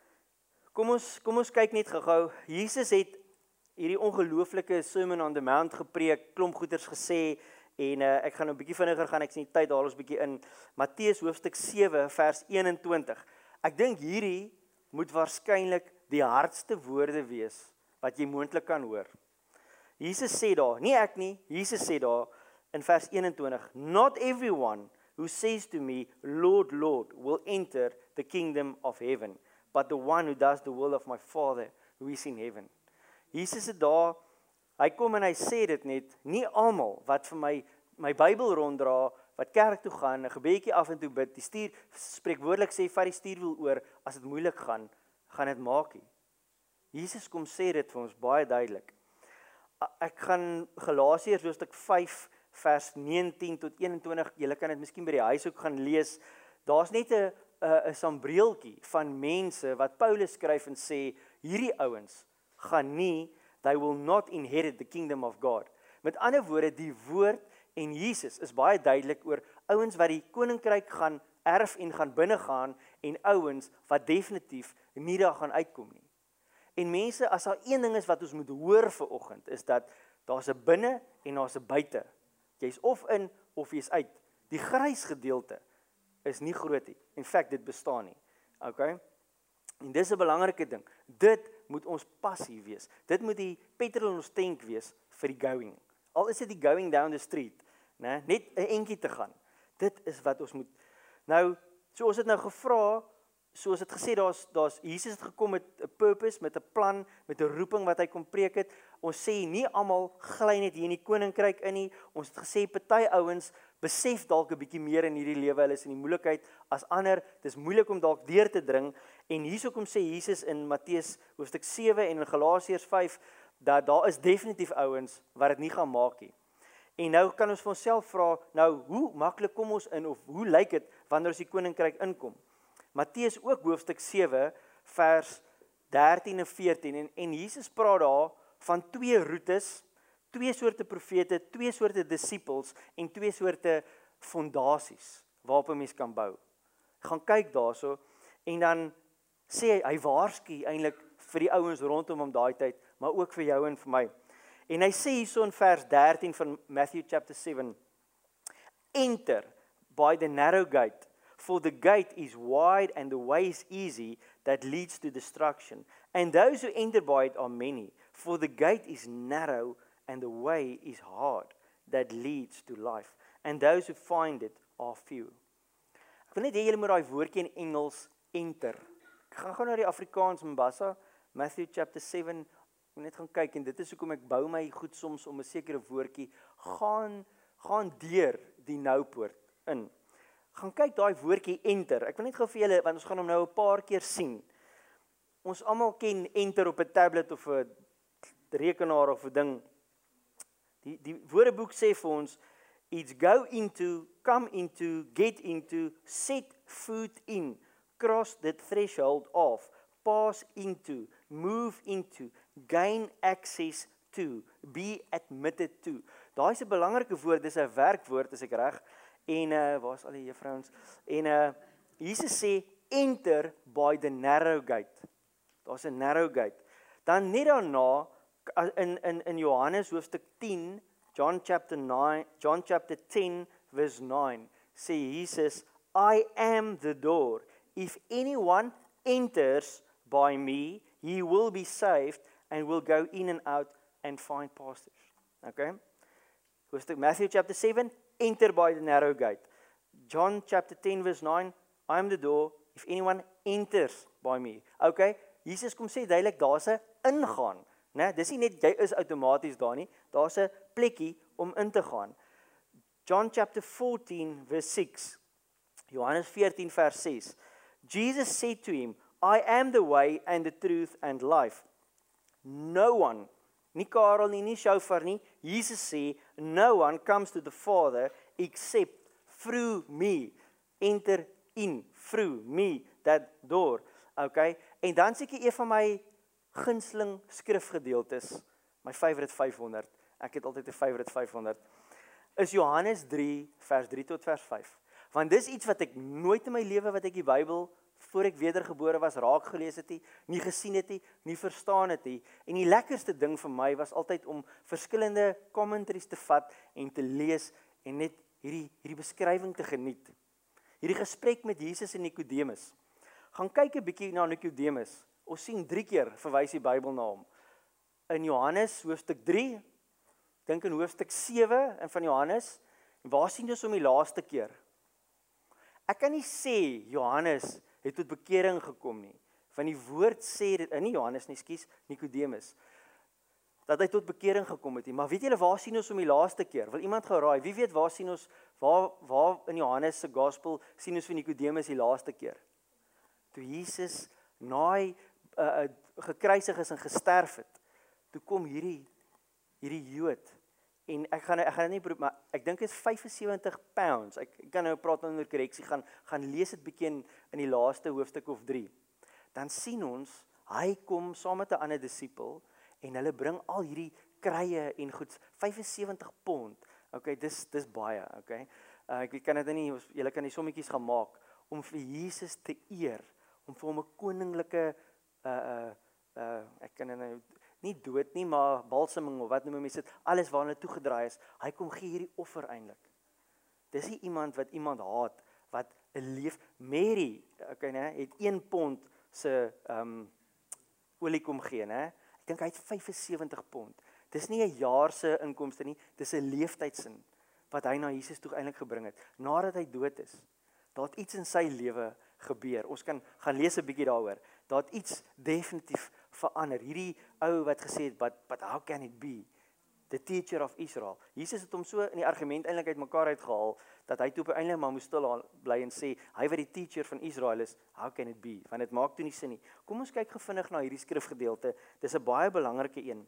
kom ons, kom ons kyk net gou-gou, Jesus het hierdie ongelooflike Sermon on the Mount gepreek, klomp goeders gesê, en uh, ek gaan nou 'n bietjie vinniger gaan, ek sien die tyd haal ons bietjie in, Matteus hoofstuk sewe, vers eenentwintig. Ek dink hierdie moet waarskynlik die hardste woorde wees, wat jy moontlik kan hoor. Jesus sê daar, nie ek nie, Jesus sê daar, in vers eenentwintig, not everyone who says to me, Lord, Lord, will enter the kingdom of heaven, but the one who does the will of my Father, who is in heaven. Jesus het daar, hy kom en hy sê dit net, nie almal wat vir my, my Bybel ronddra, wat kerk toe gaan, 'n gebedjie af en toe bid, die stuur, spreekwoordelik sê, vat die stuurwiel oor, as dit moeilik gaan, gaan dit maak nie. Jesus kom sê dit vir ons baie duidelik. Ek gaan Galasiërs hoofstuk vyf, vers negentien tot eenentwintig, julle kan dit miskien by die huis ook gaan lees, daar's net 'n 'n sambreeltjie van mense, wat Paulus skryf en sê, hierdie ouens, gaan nie, they will not inherit the kingdom of God. Met ander woorde, die woord en Jesus is baie duidelik oor ouens wat die koninkryk gaan erf en gaan binnegaan, en ouens wat definitief nie daar gaan uitkom nie. En mense, as daar een ding is wat ons moet hoor vanoggend, is dat daar's 'n binne en daar's 'n buite. Jy's of in of jy's uit. Die grys gedeelte is nie groot nie. In feite, dit bestaan nie. Okay? En dis 'n belangrike ding. Dit moet ons passie wees. Dit moet die petrol in ons tank wees vir die going. Al is dit die going down the street, né? Net 'n entjie te gaan. Dit is wat ons moet. Nou, so ons het nou gevra, soos het gesê, daar's daar's Jesus het gekom met 'n purpose, met 'n plan, met 'n roeping wat hy kom preek het. Ons sê nie almal gly net hier in die koninkryk in nie. Ons het gesê party ouens besef dalk 'n bietjie meer in hierdie lewe, hulle is in die moeilikheid as ander. Dis moeilik om dalk deur te dring. En hierso kom sê Jesus in Matteus hoofstuk sewe en in Galasiërs vyf dat daar is definitief ouens wat dit nie gaan maak nie. En nou kan ons vir onsself vra, nou hoe maklik kom ons in of hoe lyk dit wanneer ons die koninkryk inkom? Matteus ook hoofstuk sewe vers dertien en veertien en, en Jesus praat daar van twee roetes, twee soorte profete, twee soorte disippels en twee soorte fondasies waarop 'n mens kan bou. Gaan kyk daarso en dan sê hy, hy waarsku eintlik vir die ouens rondom hom daai tyd, maar ook vir jou en vir my. En hy sê hierso in vers dertien van Matthew chapter seven, enter by the narrow gate, for the gate is wide and the way is easy that leads to destruction. And those who enter by it are many, for the gate is narrow and the way is hard that leads to life. And those who find it are few. Ek wil net hê julle moet daai woordjie in Engels enter. Ek gaan gou na die Afrikaans Mbasa, Matthew chapter seven, ek moet net gaan kyk en dit is hoekom ek bou my goed soms om 'n sekere woordjie gaan gaan deur die noupoort in. Gaan kyk daai woordjie enter. Ek wil net gou vir julle, want ons gaan hom nou 'n paar keer sien. Ons almal ken enter op 'n tablet of 'n rekenaar of 'n ding. Die die Woordeboek sê vir ons it's go into, come into, get into, set foot in, cross the threshold of, pass into, move into, gain access to, be admitted to. Daai is 'n belangrike woord, dis 'n werkwoord as ek reg. En uh waar's al die juffrouens? En uh Jesus sê enter by the narrow gate. Daar's 'n narrow gate. Dan net daarna in in in Johannes hoofstuk ten, John chapter nine, John chapter ten verse nine, sê Jesus, I am the door. If anyone enters by me, he will be saved and will go in and out and find pastures. Okay? Hoofstuk Matthew chapter seven, enter by the narrow gate. John chapter ten verse nine, I am the door. If anyone enters by me. Okay? Jesus kom sê duidelik daar's 'n ingaan, né? Dis nie net jy is outomaties daar nie. Daar's 'n plekkie om in te gaan. John chapter fourteen verse six. Johannes fourteen vers six. Jesus said to him, I am the way and the truth and life. No one, nie Karel nie, nie Shofar nie, Jesus sê, no one comes to the Father except through me. Enter in, through me, that door. Okay, en dan seker een van my gunsteling skrifgedeeltes, my favorite vyf honderd, ek het altyd 'n favorite vyf honderd, is Johannes drie vers drie tot vers vyf. Want dis iets wat ek nooit in my lewe wat ek die Bybel voor ek wedergebore was raak gelees het nie, nie gesien het nie, nie verstaan het nie. En die lekkerste ding vir my was altyd om verskillende commentaries te vat en te lees en net hierdie hierdie beskrywing te geniet. Hierdie gesprek met Jesus en Nikodemus. Gaan kyk 'n bietjie na Nikodemus. Ons sien drie keer verwys die Bybel na hom. In Johannes hoofstuk drie, dink in hoofstuk sewe in van Johannes, waar sien ons hom die laaste keer? Ek kan nie sê Johannes het tot bekering gekom nie. Van die woord sê dit, nie Johannes nie, skus, Nikodemus, dat hy tot bekering gekom het nie. Maar weet julle waar sien ons hom die laaste keer? Wil iemand gou raai? Wie weet waar sien ons waar waar in Johannes se gospel sien ons vir Nikodemus die laaste keer? Toe Jesus na hy uh, uh, gekruisig is en gesterf het, toe kom hierdie hierdie Jood en ek gaan ek gaan dit nie probeer, maar ek dink dit is vyf-en-sewentig pounds. Ek, ek kan nou praat onder korreksie gaan gaan lees dit bietjie in, in die laaste hoofstuk of drie. Dan sien ons hy kom saam met 'n ander disipel en hulle bring al hierdie krye en goed, vyf-en-sewentig pond. Okay, dis dis baie, okay. Uh, ek kan dit nie, julle kan die sommetjies gaan maak om vir Jesus te eer, om vir hom 'n koninklike uh uh uh ek kan nou nie dood nie, maar balseming of wat noem mense dit, alles waar hulle toegedraai is. Hy kom gee hierdie offer eintlik. Dis nie iemand wat iemand haat wat 'n leef Mary, okay, né, het een pond se ehm um, olie kom gee, né? Ek dink hy het vyf-en-sewentig pond. Dis nie 'n jaar se inkomste nie, dis 'n leeftydsin wat hy na Jesus toe eintlik gebring het nadat hy dood is. Daar het iets in sy lewe gebeur. Ons kan gaan lees 'n bietjie daaroor. Daar het iets definitief verander. Hierdie ou wat gesê het, but, but how can it be? The teacher of Israel. Jesus het hom so in die argument eintlik uitmekaar uitgehaal, dat hy toe eintlik maar moes stil bly en sê, hy wat die teacher van Israel is, how can it be? Want dit maak toe nie sin nie. Kom ons kyk gevindig na hierdie skrifgedeelte. Dis 'n baie belangrike een.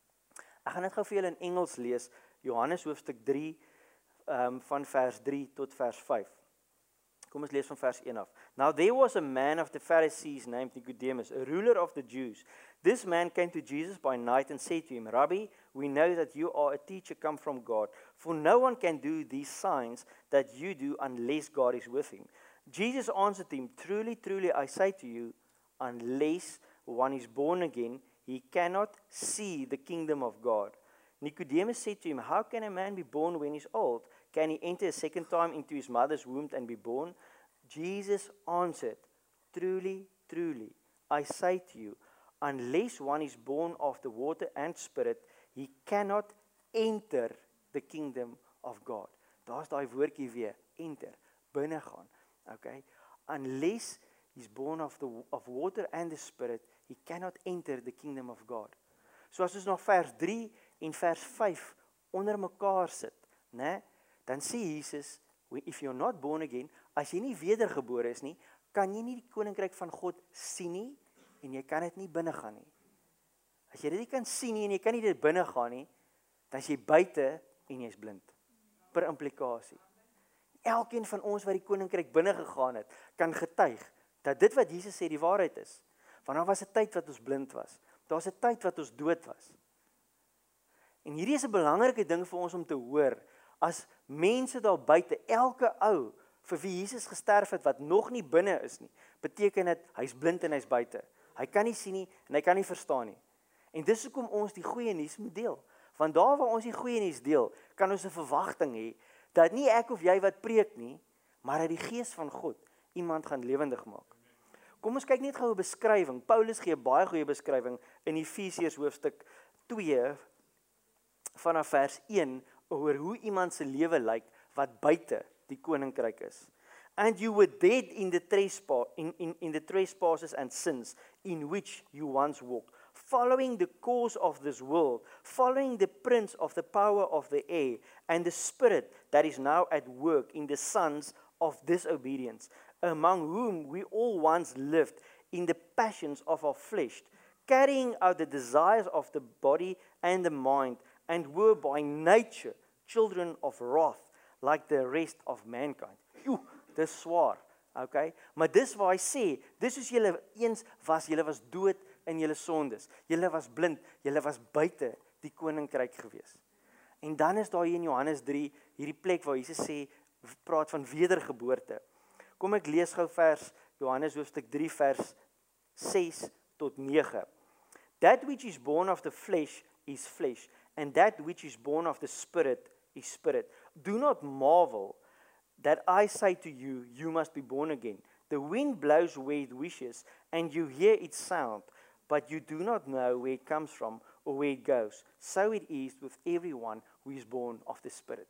Ek gaan dit gou vir julle in Engels lees, Johannes hoofstuk drie, um, van vers drie tot vers vyf. Kom ons lees van vers een af. Now there was a man of the Pharisees named Nicodemus, a ruler of the Jews. This man came to Jesus by night and said to him, Rabbi, we know that you are a teacher come from God, for no one can do these signs that you do unless God is with him. Jesus answered him, Truly, truly, I say to you, unless one is born again, he cannot see the kingdom of God. Nicodemus said to him, How can a man be born when he is old? Can he enter a second time into his mother's womb and be born? Jesus answered, Truly, truly, I say to you, unless one is born of the water and spirit, he cannot enter the kingdom of God. Daar's daai woordjie weer, enter, binne gaan. Okay? Unless he's born of the of water and the Spirit, he cannot enter the kingdom of God. So as ons nog vers drie en vers vyf onder mekaar sit, né? Dan sê Jesus, if you're not born again, as jy nie wedergebore is nie, kan jy nie die koninkryk van God sien nie en jy kan dit nie binne gaan nie. As jy dit nie kan sien nie en jy kan nie dit binne gaan nie, dan is jy buite en jy is blind. Per implikasie. Elkeen van ons wat die koninkryk binne gegaan het, kan getuig dat dit wat Jesus sê die waarheid is. Want daar was 'n tyd wat ons blind was. Daar was 'n tyd wat ons dood was. En hierdie is 'n belangrike ding vir ons om te hoor. As mense daar buite, elke ou vir wie Jesus gesterf het wat nog nie binne is nie, beteken dit hy's blind en hy's buite. Hy kan nie sien nie en hy kan nie verstaan nie. En dis hoekom ons die goeie nuus moet deel. Want daar waar ons die goeie nuus deel, kan ons 'n verwagting hê dat nie ek of jy wat preek nie, maar dat die Gees van God iemand gaan lewendig maak. Kom ons kyk net gou 'n beskrywing. Paulus gee 'n baie goeie beskrywing in Efesiërs hoofstuk twee vanaf vers een oor hoe iemand se lewe lyk wat buite die koninkryk is. And you were dead in the trespass in, in, in the trespasses and sins in which you once walked, following the course of this world, following the prince of the power of the air, and the spirit that is now at work in the sons of disobedience, among whom we all once lived in the passions of our flesh, carrying out the desires of the body and the mind, and were by nature children of wrath, like the rest of mankind. Joe, dis swaar, okay? Maar dis waar hy sê, dis soos julle eens was, julle was dood in julle sondes. Julle was blind, julle was buite die koninkryk gewees. En dan is daar hier in Johannes drie, hierdie plek waar Jesus sê, praat van wedergeboorte. Kom ek lees gou vers, Johannes hoofstuk drie vers ses tot nege. That which is born of the flesh is flesh, and that which is born of the spirit is spirit. Do not marvel that I say to you, you must be born again. The wind blows where it wishes, and you hear its sound, but you do not know where it comes from or where it goes. So it is with everyone who is born of the Spirit.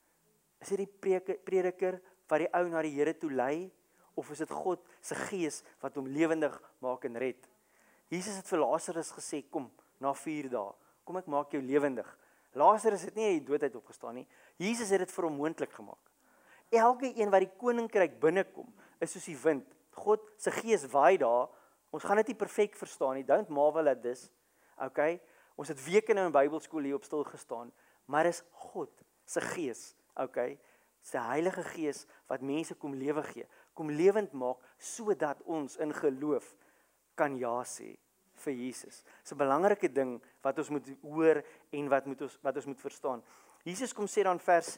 Is dit die prediker wat die ou na die Here toe lei, of is dit God se Gees wat hom lewendig maak en red? Jesus het vir Lazarus gesê, kom, na vier dae, kom ek maak jou lewendig. Lazarus het nie uit die doodheid opgestaan nie. Jesus het dit vir hom moontlik gemaak. Elke een wat die koninkryk binnekom, is soos die wind. God se Gees waai daar. Ons gaan dit nie perfek verstaan nie. Don't marvel at this. Okay? Ons het weke nou in Bybelskool hier op stil gestaan, maar is God se Gees, okay? Dis die Heilige Gees wat mense kom lewe gee, kom lewend maak sodat ons in geloof kan ja sê vir Jesus. Dis 'n belangrike ding wat ons moet hoor en wat moet ons wat ons moet verstaan. Jesus kom sê dan vers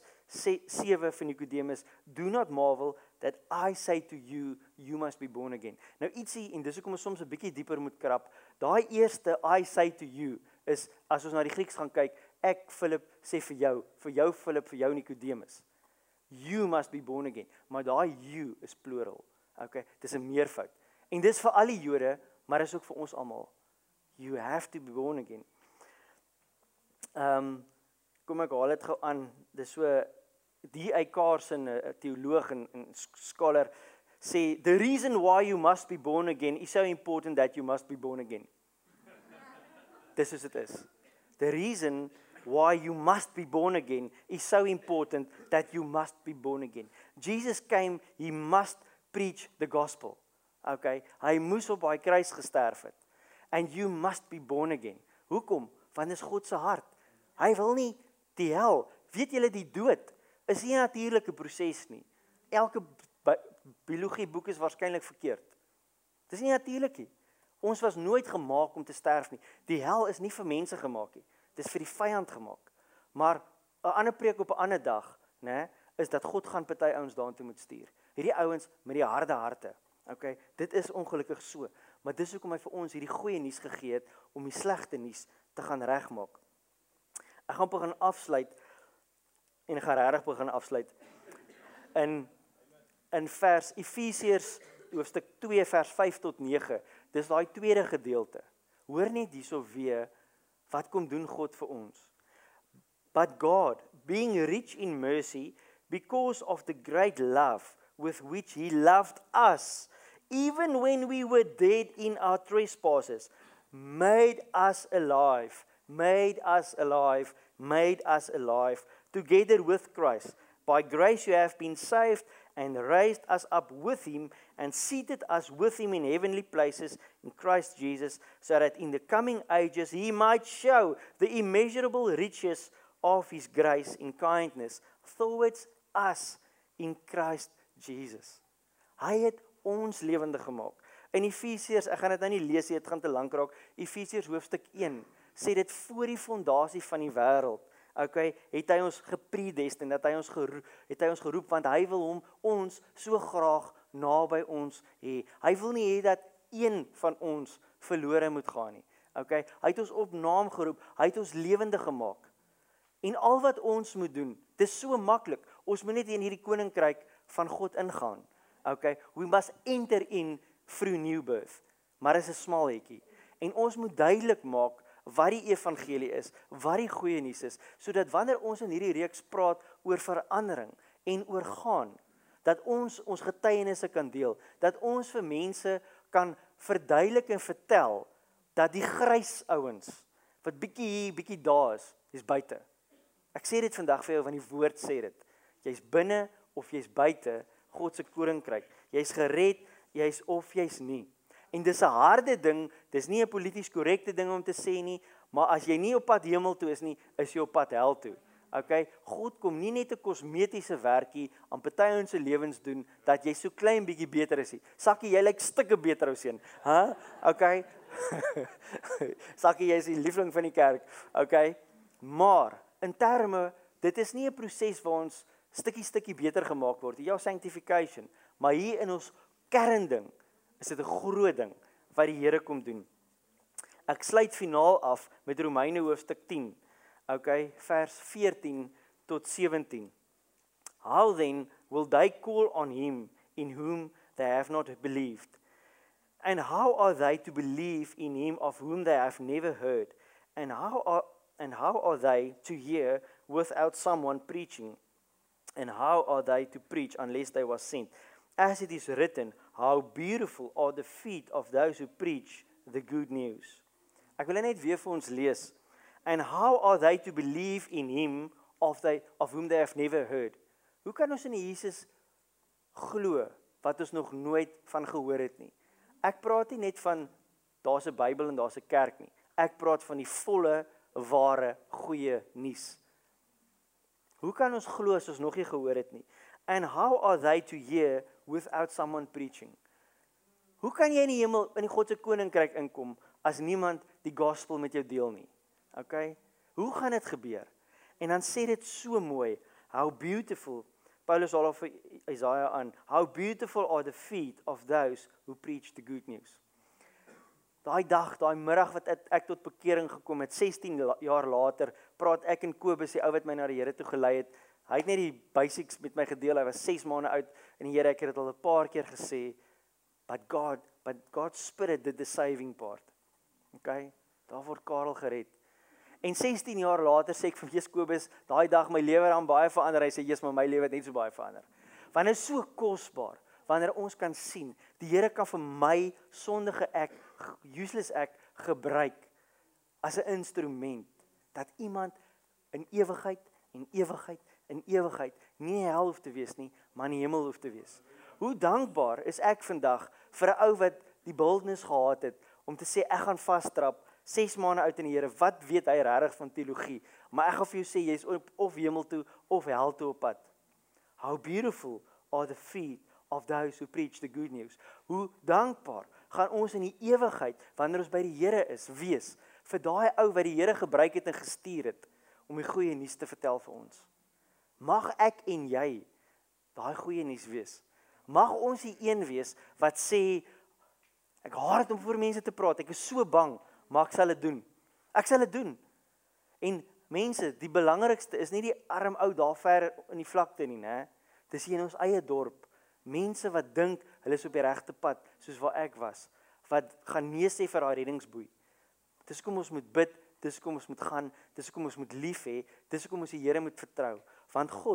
sewe van Nikodemus, do not marvel that I say to you, you must be born again. Nou ietsie, en dis hoekom ons soms 'n bietjie dieper moet krap, daai eerste I say to you, is, as ons na die Grieks gaan kyk, ek Philip sê vir jou, vir jou Philip, vir jou Nikodemus. You must be born again. Maar daai you is plural. Okay, dis 'n meervoud. En dis vir al die Jode, maar dis ook vir ons almal. You have to be born again. Ehm um, kom ek haal dit gou aan. Dis so D A Carson, 'n teoloog en 'n scholar, sê the reason why you must be born again is so important that you must be born again. Dis is dit is. The reason why you must be born again is so important that you must be born again. Jesus came, he must preach the gospel. Okay, hy moes op daai kruis gesterf het. And you must be born again. Hoekom? Want dis God se hart. Hy wil nie die hel. Weet julle die dood is nie 'n natuurlike proses nie. Elke biologie boek is waarskynlik verkeerd. Dis nie natuurlik nie. Ons was nooit gemaak om te sterf nie. Die hel is nie vir mense gemaak nie. Dis vir die vyand gemaak. Maar 'n ander preek op 'n ander dag, né, is dat God gaan party ouens daartoe moet stuur. Hierdie ouens met die harde harte. Okay, dit is ongelukkig so, maar dis hoekom hy vir ons hierdie goeie nuus gegee het om die slegte nuus te gaan regmaak. Ek gaan begin afsluit en ek gaan regtig begin afsluit in in vers Efesiërs hoofstuk twee vers vyf tot nege. Dis daai tweede gedeelte. Hoor net hierso weer wat kom doen God vir ons. But God, being rich in mercy, because of the great love with which he loved us, even when we were dead in our trespasses, made us alive, made us alive, made us alive, together with Christ. By grace you have been saved, and raised us up with him, and seated us with him in heavenly places in Christ Jesus, so that in the coming ages he might show the immeasurable riches of his grace in kindness towards us in Christ Jesus. Hy het ons lewendig gemaak. In Efesiërs, ek gaan dit nou nie lees nie, dit gaan te lank raak. Efesiërs hoofstuk een sê dit voor die fondasie van die wêreld. Okay, het hy ons gepredestin, dat hy ons geroep, het hy ons geroep, want hy wil hom ons so graag naby ons hê. Hy wil nie hê dat een van ons verlore moet gaan nie. Okay, hy het ons op naam geroep, hy het ons lewendig gemaak. En al wat ons moet doen, dis so maklik. Ons moet net in hierdie koninkryk van God ingaan. Okay, we must enter in through new birth. Maar is 'n smal hekkie. En ons moet duidelik maak wat die evangelie is, wat die goeie nuus is, sodat wanneer ons in hierdie reeks praat oor verandering en oor gaan, dat ons ons getuienisse kan deel, dat ons vir mense kan verduidelik en vertel, dat die grys ouens, wat bietjie hier, bietjie daar is, is buite. Ek sê dit vandag vir jou, want die woord sê dit. Jy's binne of jy's buite, God se koninkryk. Jy's gered, jy's of jy's nie. En dis 'n harde ding, dis nie 'n polities korrekte ding om te sê nie, maar as jy nie op pad hemel toe is nie, is jy op pad hel toe. Okay? God kom nie net 'n kosmetiese werkie aan party ons se lewens doen, dat jy so klein bietjie beter is nie. Sakkie, jy lyk stukke beter ou seun. Hæ? Okay? Sakkie, jy is die liefling van die kerk. Okay? Maar, in terme, dit is nie 'n proses waar ons stukkie stukkie beter gemaak word, jou sanctification, maar hier in ons kernding, is dit 'n groot ding wat die Here kom doen. Ek sluit finaal af met Romeine hoofstuk tien. Okay, vers veertien tot sewentien. How then will they call on him in whom they have not believed? And how are they to believe in him of whom they have never heard? And how are and how are they to hear without someone preaching? And how are they to preach unless they were sent? As it is written, how beautiful are the feet of those who preach the good news. Ek wil net weer vir ons lees. And how are they to believe in him of, they, of whom they have never heard? Hoe kan ons in Jesus glo wat ons nog nooit van gehoor het nie? Ek praat nie net van daar's 'n Bybel en daar's 'n kerk nie. Ek praat van die volle, ware, goeie nuus. Hoe kan ons glo as ons nog nie gehoor het nie? And how are they to hear without someone preaching? Hoe kan jy in die hemel, in die God se koninkryk inkom, as niemand die gospel met jou deel nie? Okay? Hoe gaan dit gebeur? En dan sê dit so mooi, how beautiful, Paulus haal vir Isaiah aan, how beautiful are the feet of those who preach the good news. Daai dag, daai middag wat ek, ek tot bekering gekom het, sestien jaar later, praat ek en Kobus, die ou wat my na die Here toe gelei het. Hy het net die basics met my gedeel. Hy was ses maande oud en die Here, ek het dit al 'n paar keer gesê, but God, but God's Spirit did the saving part. Okay? Daar word Karel gered. En sestien jaar later sê ek vir Jesus Kobus, daai dag my lewe het aan baie verander. Hy sê, "Jesus, maar my lewe het net so baie verander." Want dit is so kosbaar wanneer ons kan sien, die Here kan vir my sondige ek, useless ek gebruik as 'n instrument dat iemand in ewigheid en ewigheid en ewigheid nie hel hoef te wees nie, maar in die hemel hoef te wees. Hoe dankbaar is ek vandag vir 'n ou wat die boldness gehad het om te sê ek gaan vastrap, ses maande oud in die Here. Wat weet hy regtig van teologie? Maar ek gaan vir jou sê jy's of hemel toe of hel toe op pad. How beautiful are the feet of those who preach the good news. Hoe dankbaar gaan ons in die ewigheid wanneer ons by die Here is wees vir daai ou wat die Here gebruik het en gestuur het om die goeie nuus te vertel vir ons. Mag ek en jy daai goeie nuus wees. Mag ons die een wees wat sê ek haat dit om voor mense te praat. Ek is so bang, maar ek sal dit doen. Ek sal dit doen. En mense, die belangrikste is nie die arm ou daar ver in die vlakte nie, né? Dis hier in ons eie dorp. Mense wat dink hulle is op die regte pad, soos waar ek was, wat gaan nee sê vir haar reddingsboei. Dis kom ons moet bid, dis kom ons moet gaan, dis kom ons moet lief hê, dis kom ons die Here moet vertrou. Want God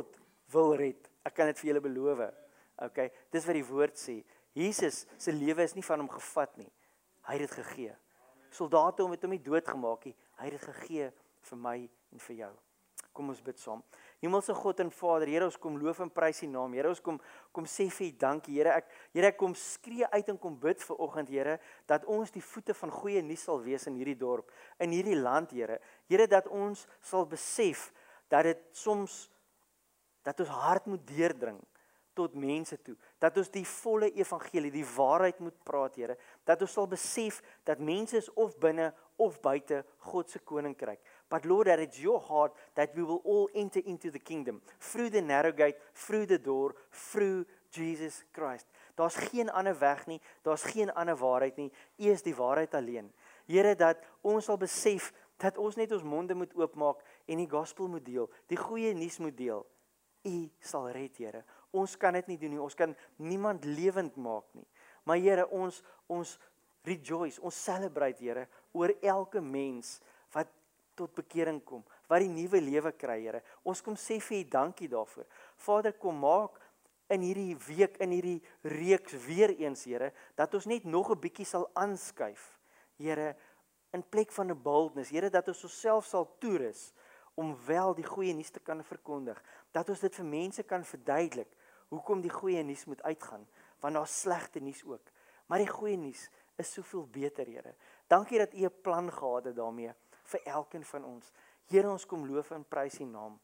wil red. Ek kan dit vir julle beloof. Okay, dis wat die woord sê. Jesus se lewe is nie van hom gevat nie. Hy het dit gegee. Soldate hom het hom nie doodgemaak nie. Hy het dit gegee vir my en vir jou. Kom ons bid saam. Hemelse God en Vader, Here, ons kom loof en prys U naam. Here, ons kom kom sê vir U dankie, Here. Ek Here, ek kom skree uit en kom bid vir oggend, Here, dat ons die voete van goeie nuus sal wees in hierdie dorp, in hierdie land, Here. Here, dat ons sal besef dat dit soms dat ons hart moet deurdring tot mense toe, dat ons die volle evangelie, die waarheid moet praat, Here, dat ons sal besef dat mense is of binne of buite God se koninkryk. But Lord, that it's your heart that we will all enter into the kingdom, through the narrow gate, through the door, through Jesus Christ. Daar's geen ander weg nie, daar's geen ander waarheid nie, U is die waarheid alleen. Here, dat ons sal besef dat ons net ons monde moet oopmaak en die gospel moet deel, die goeie nuus moet deel. U sal red, Here. Ons kan dit nie doen nie, ons kan niemand lewend maak nie. Maar Here, ons ons rejoice, ons celebrate, Here, oor elke mens wat tot bekering kom, wat die nuwe lewe kry, Here. Ons kom sê vir U dankie daarvoor. Vader, kom maak in hierdie week, in hierdie reeks weer eens, Here, dat ons net nog 'n bietjie sal aanskuif, Here, in plek van 'n boldness, Here, dat ons osself sal toerus om wel die goeie nuus te kan verkondig, dat ons dit vir mense kan verduidelik, hoekom die goeie nuus moet uitgaan, want daar's slegte nuus ook, maar die goeie nuus is soveel beter, Here. Dankie dat U 'n plan gehad het daarmee, vir elkeen van ons. Here, ons kom loof en prys U naam.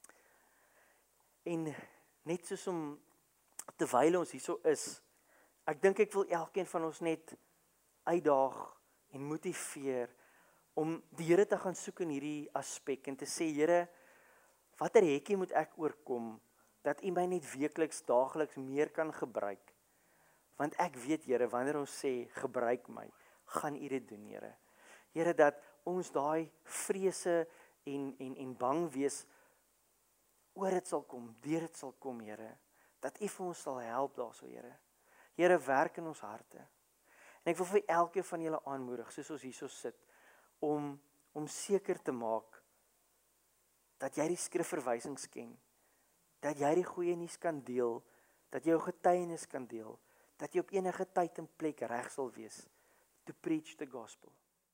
En net soos om, terwyl ons hierso is, ek dink ek wil elkeen van ons net uitdaag en motiveer om die Here te gaan soek in hierdie aspek en te sê, Here, watter hekkie moet ek oorkom, dat U my net weekliks, daagliks meer kan gebruik. Want ek weet, Here, wanneer ons sê, gebruik my, gaan U dit doen, Here. Here, dat ons daai vrese en, en, en bang wees, oor dit sal kom, deur dit sal kom, Here. Dat U vir ons sal help daarso, Here. Here, werk in ons harte. En ek wil vir elkeen van julle aanmoedig, soos ons hierso sit, om, om seker te maak, dat jy die skrifverwysings ken, dat jy die goeie nuus kan deel, dat jy jou getuienis kan deel, dat jy op enige tyd en plek reg sal wees, to preach the gospel.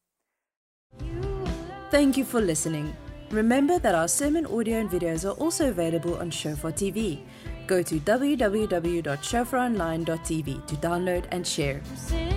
Thank you for listening. Remember that our sermon audio and videos are also available on Shofar T V. Go to w w w dot shofar online dot t v to download and share.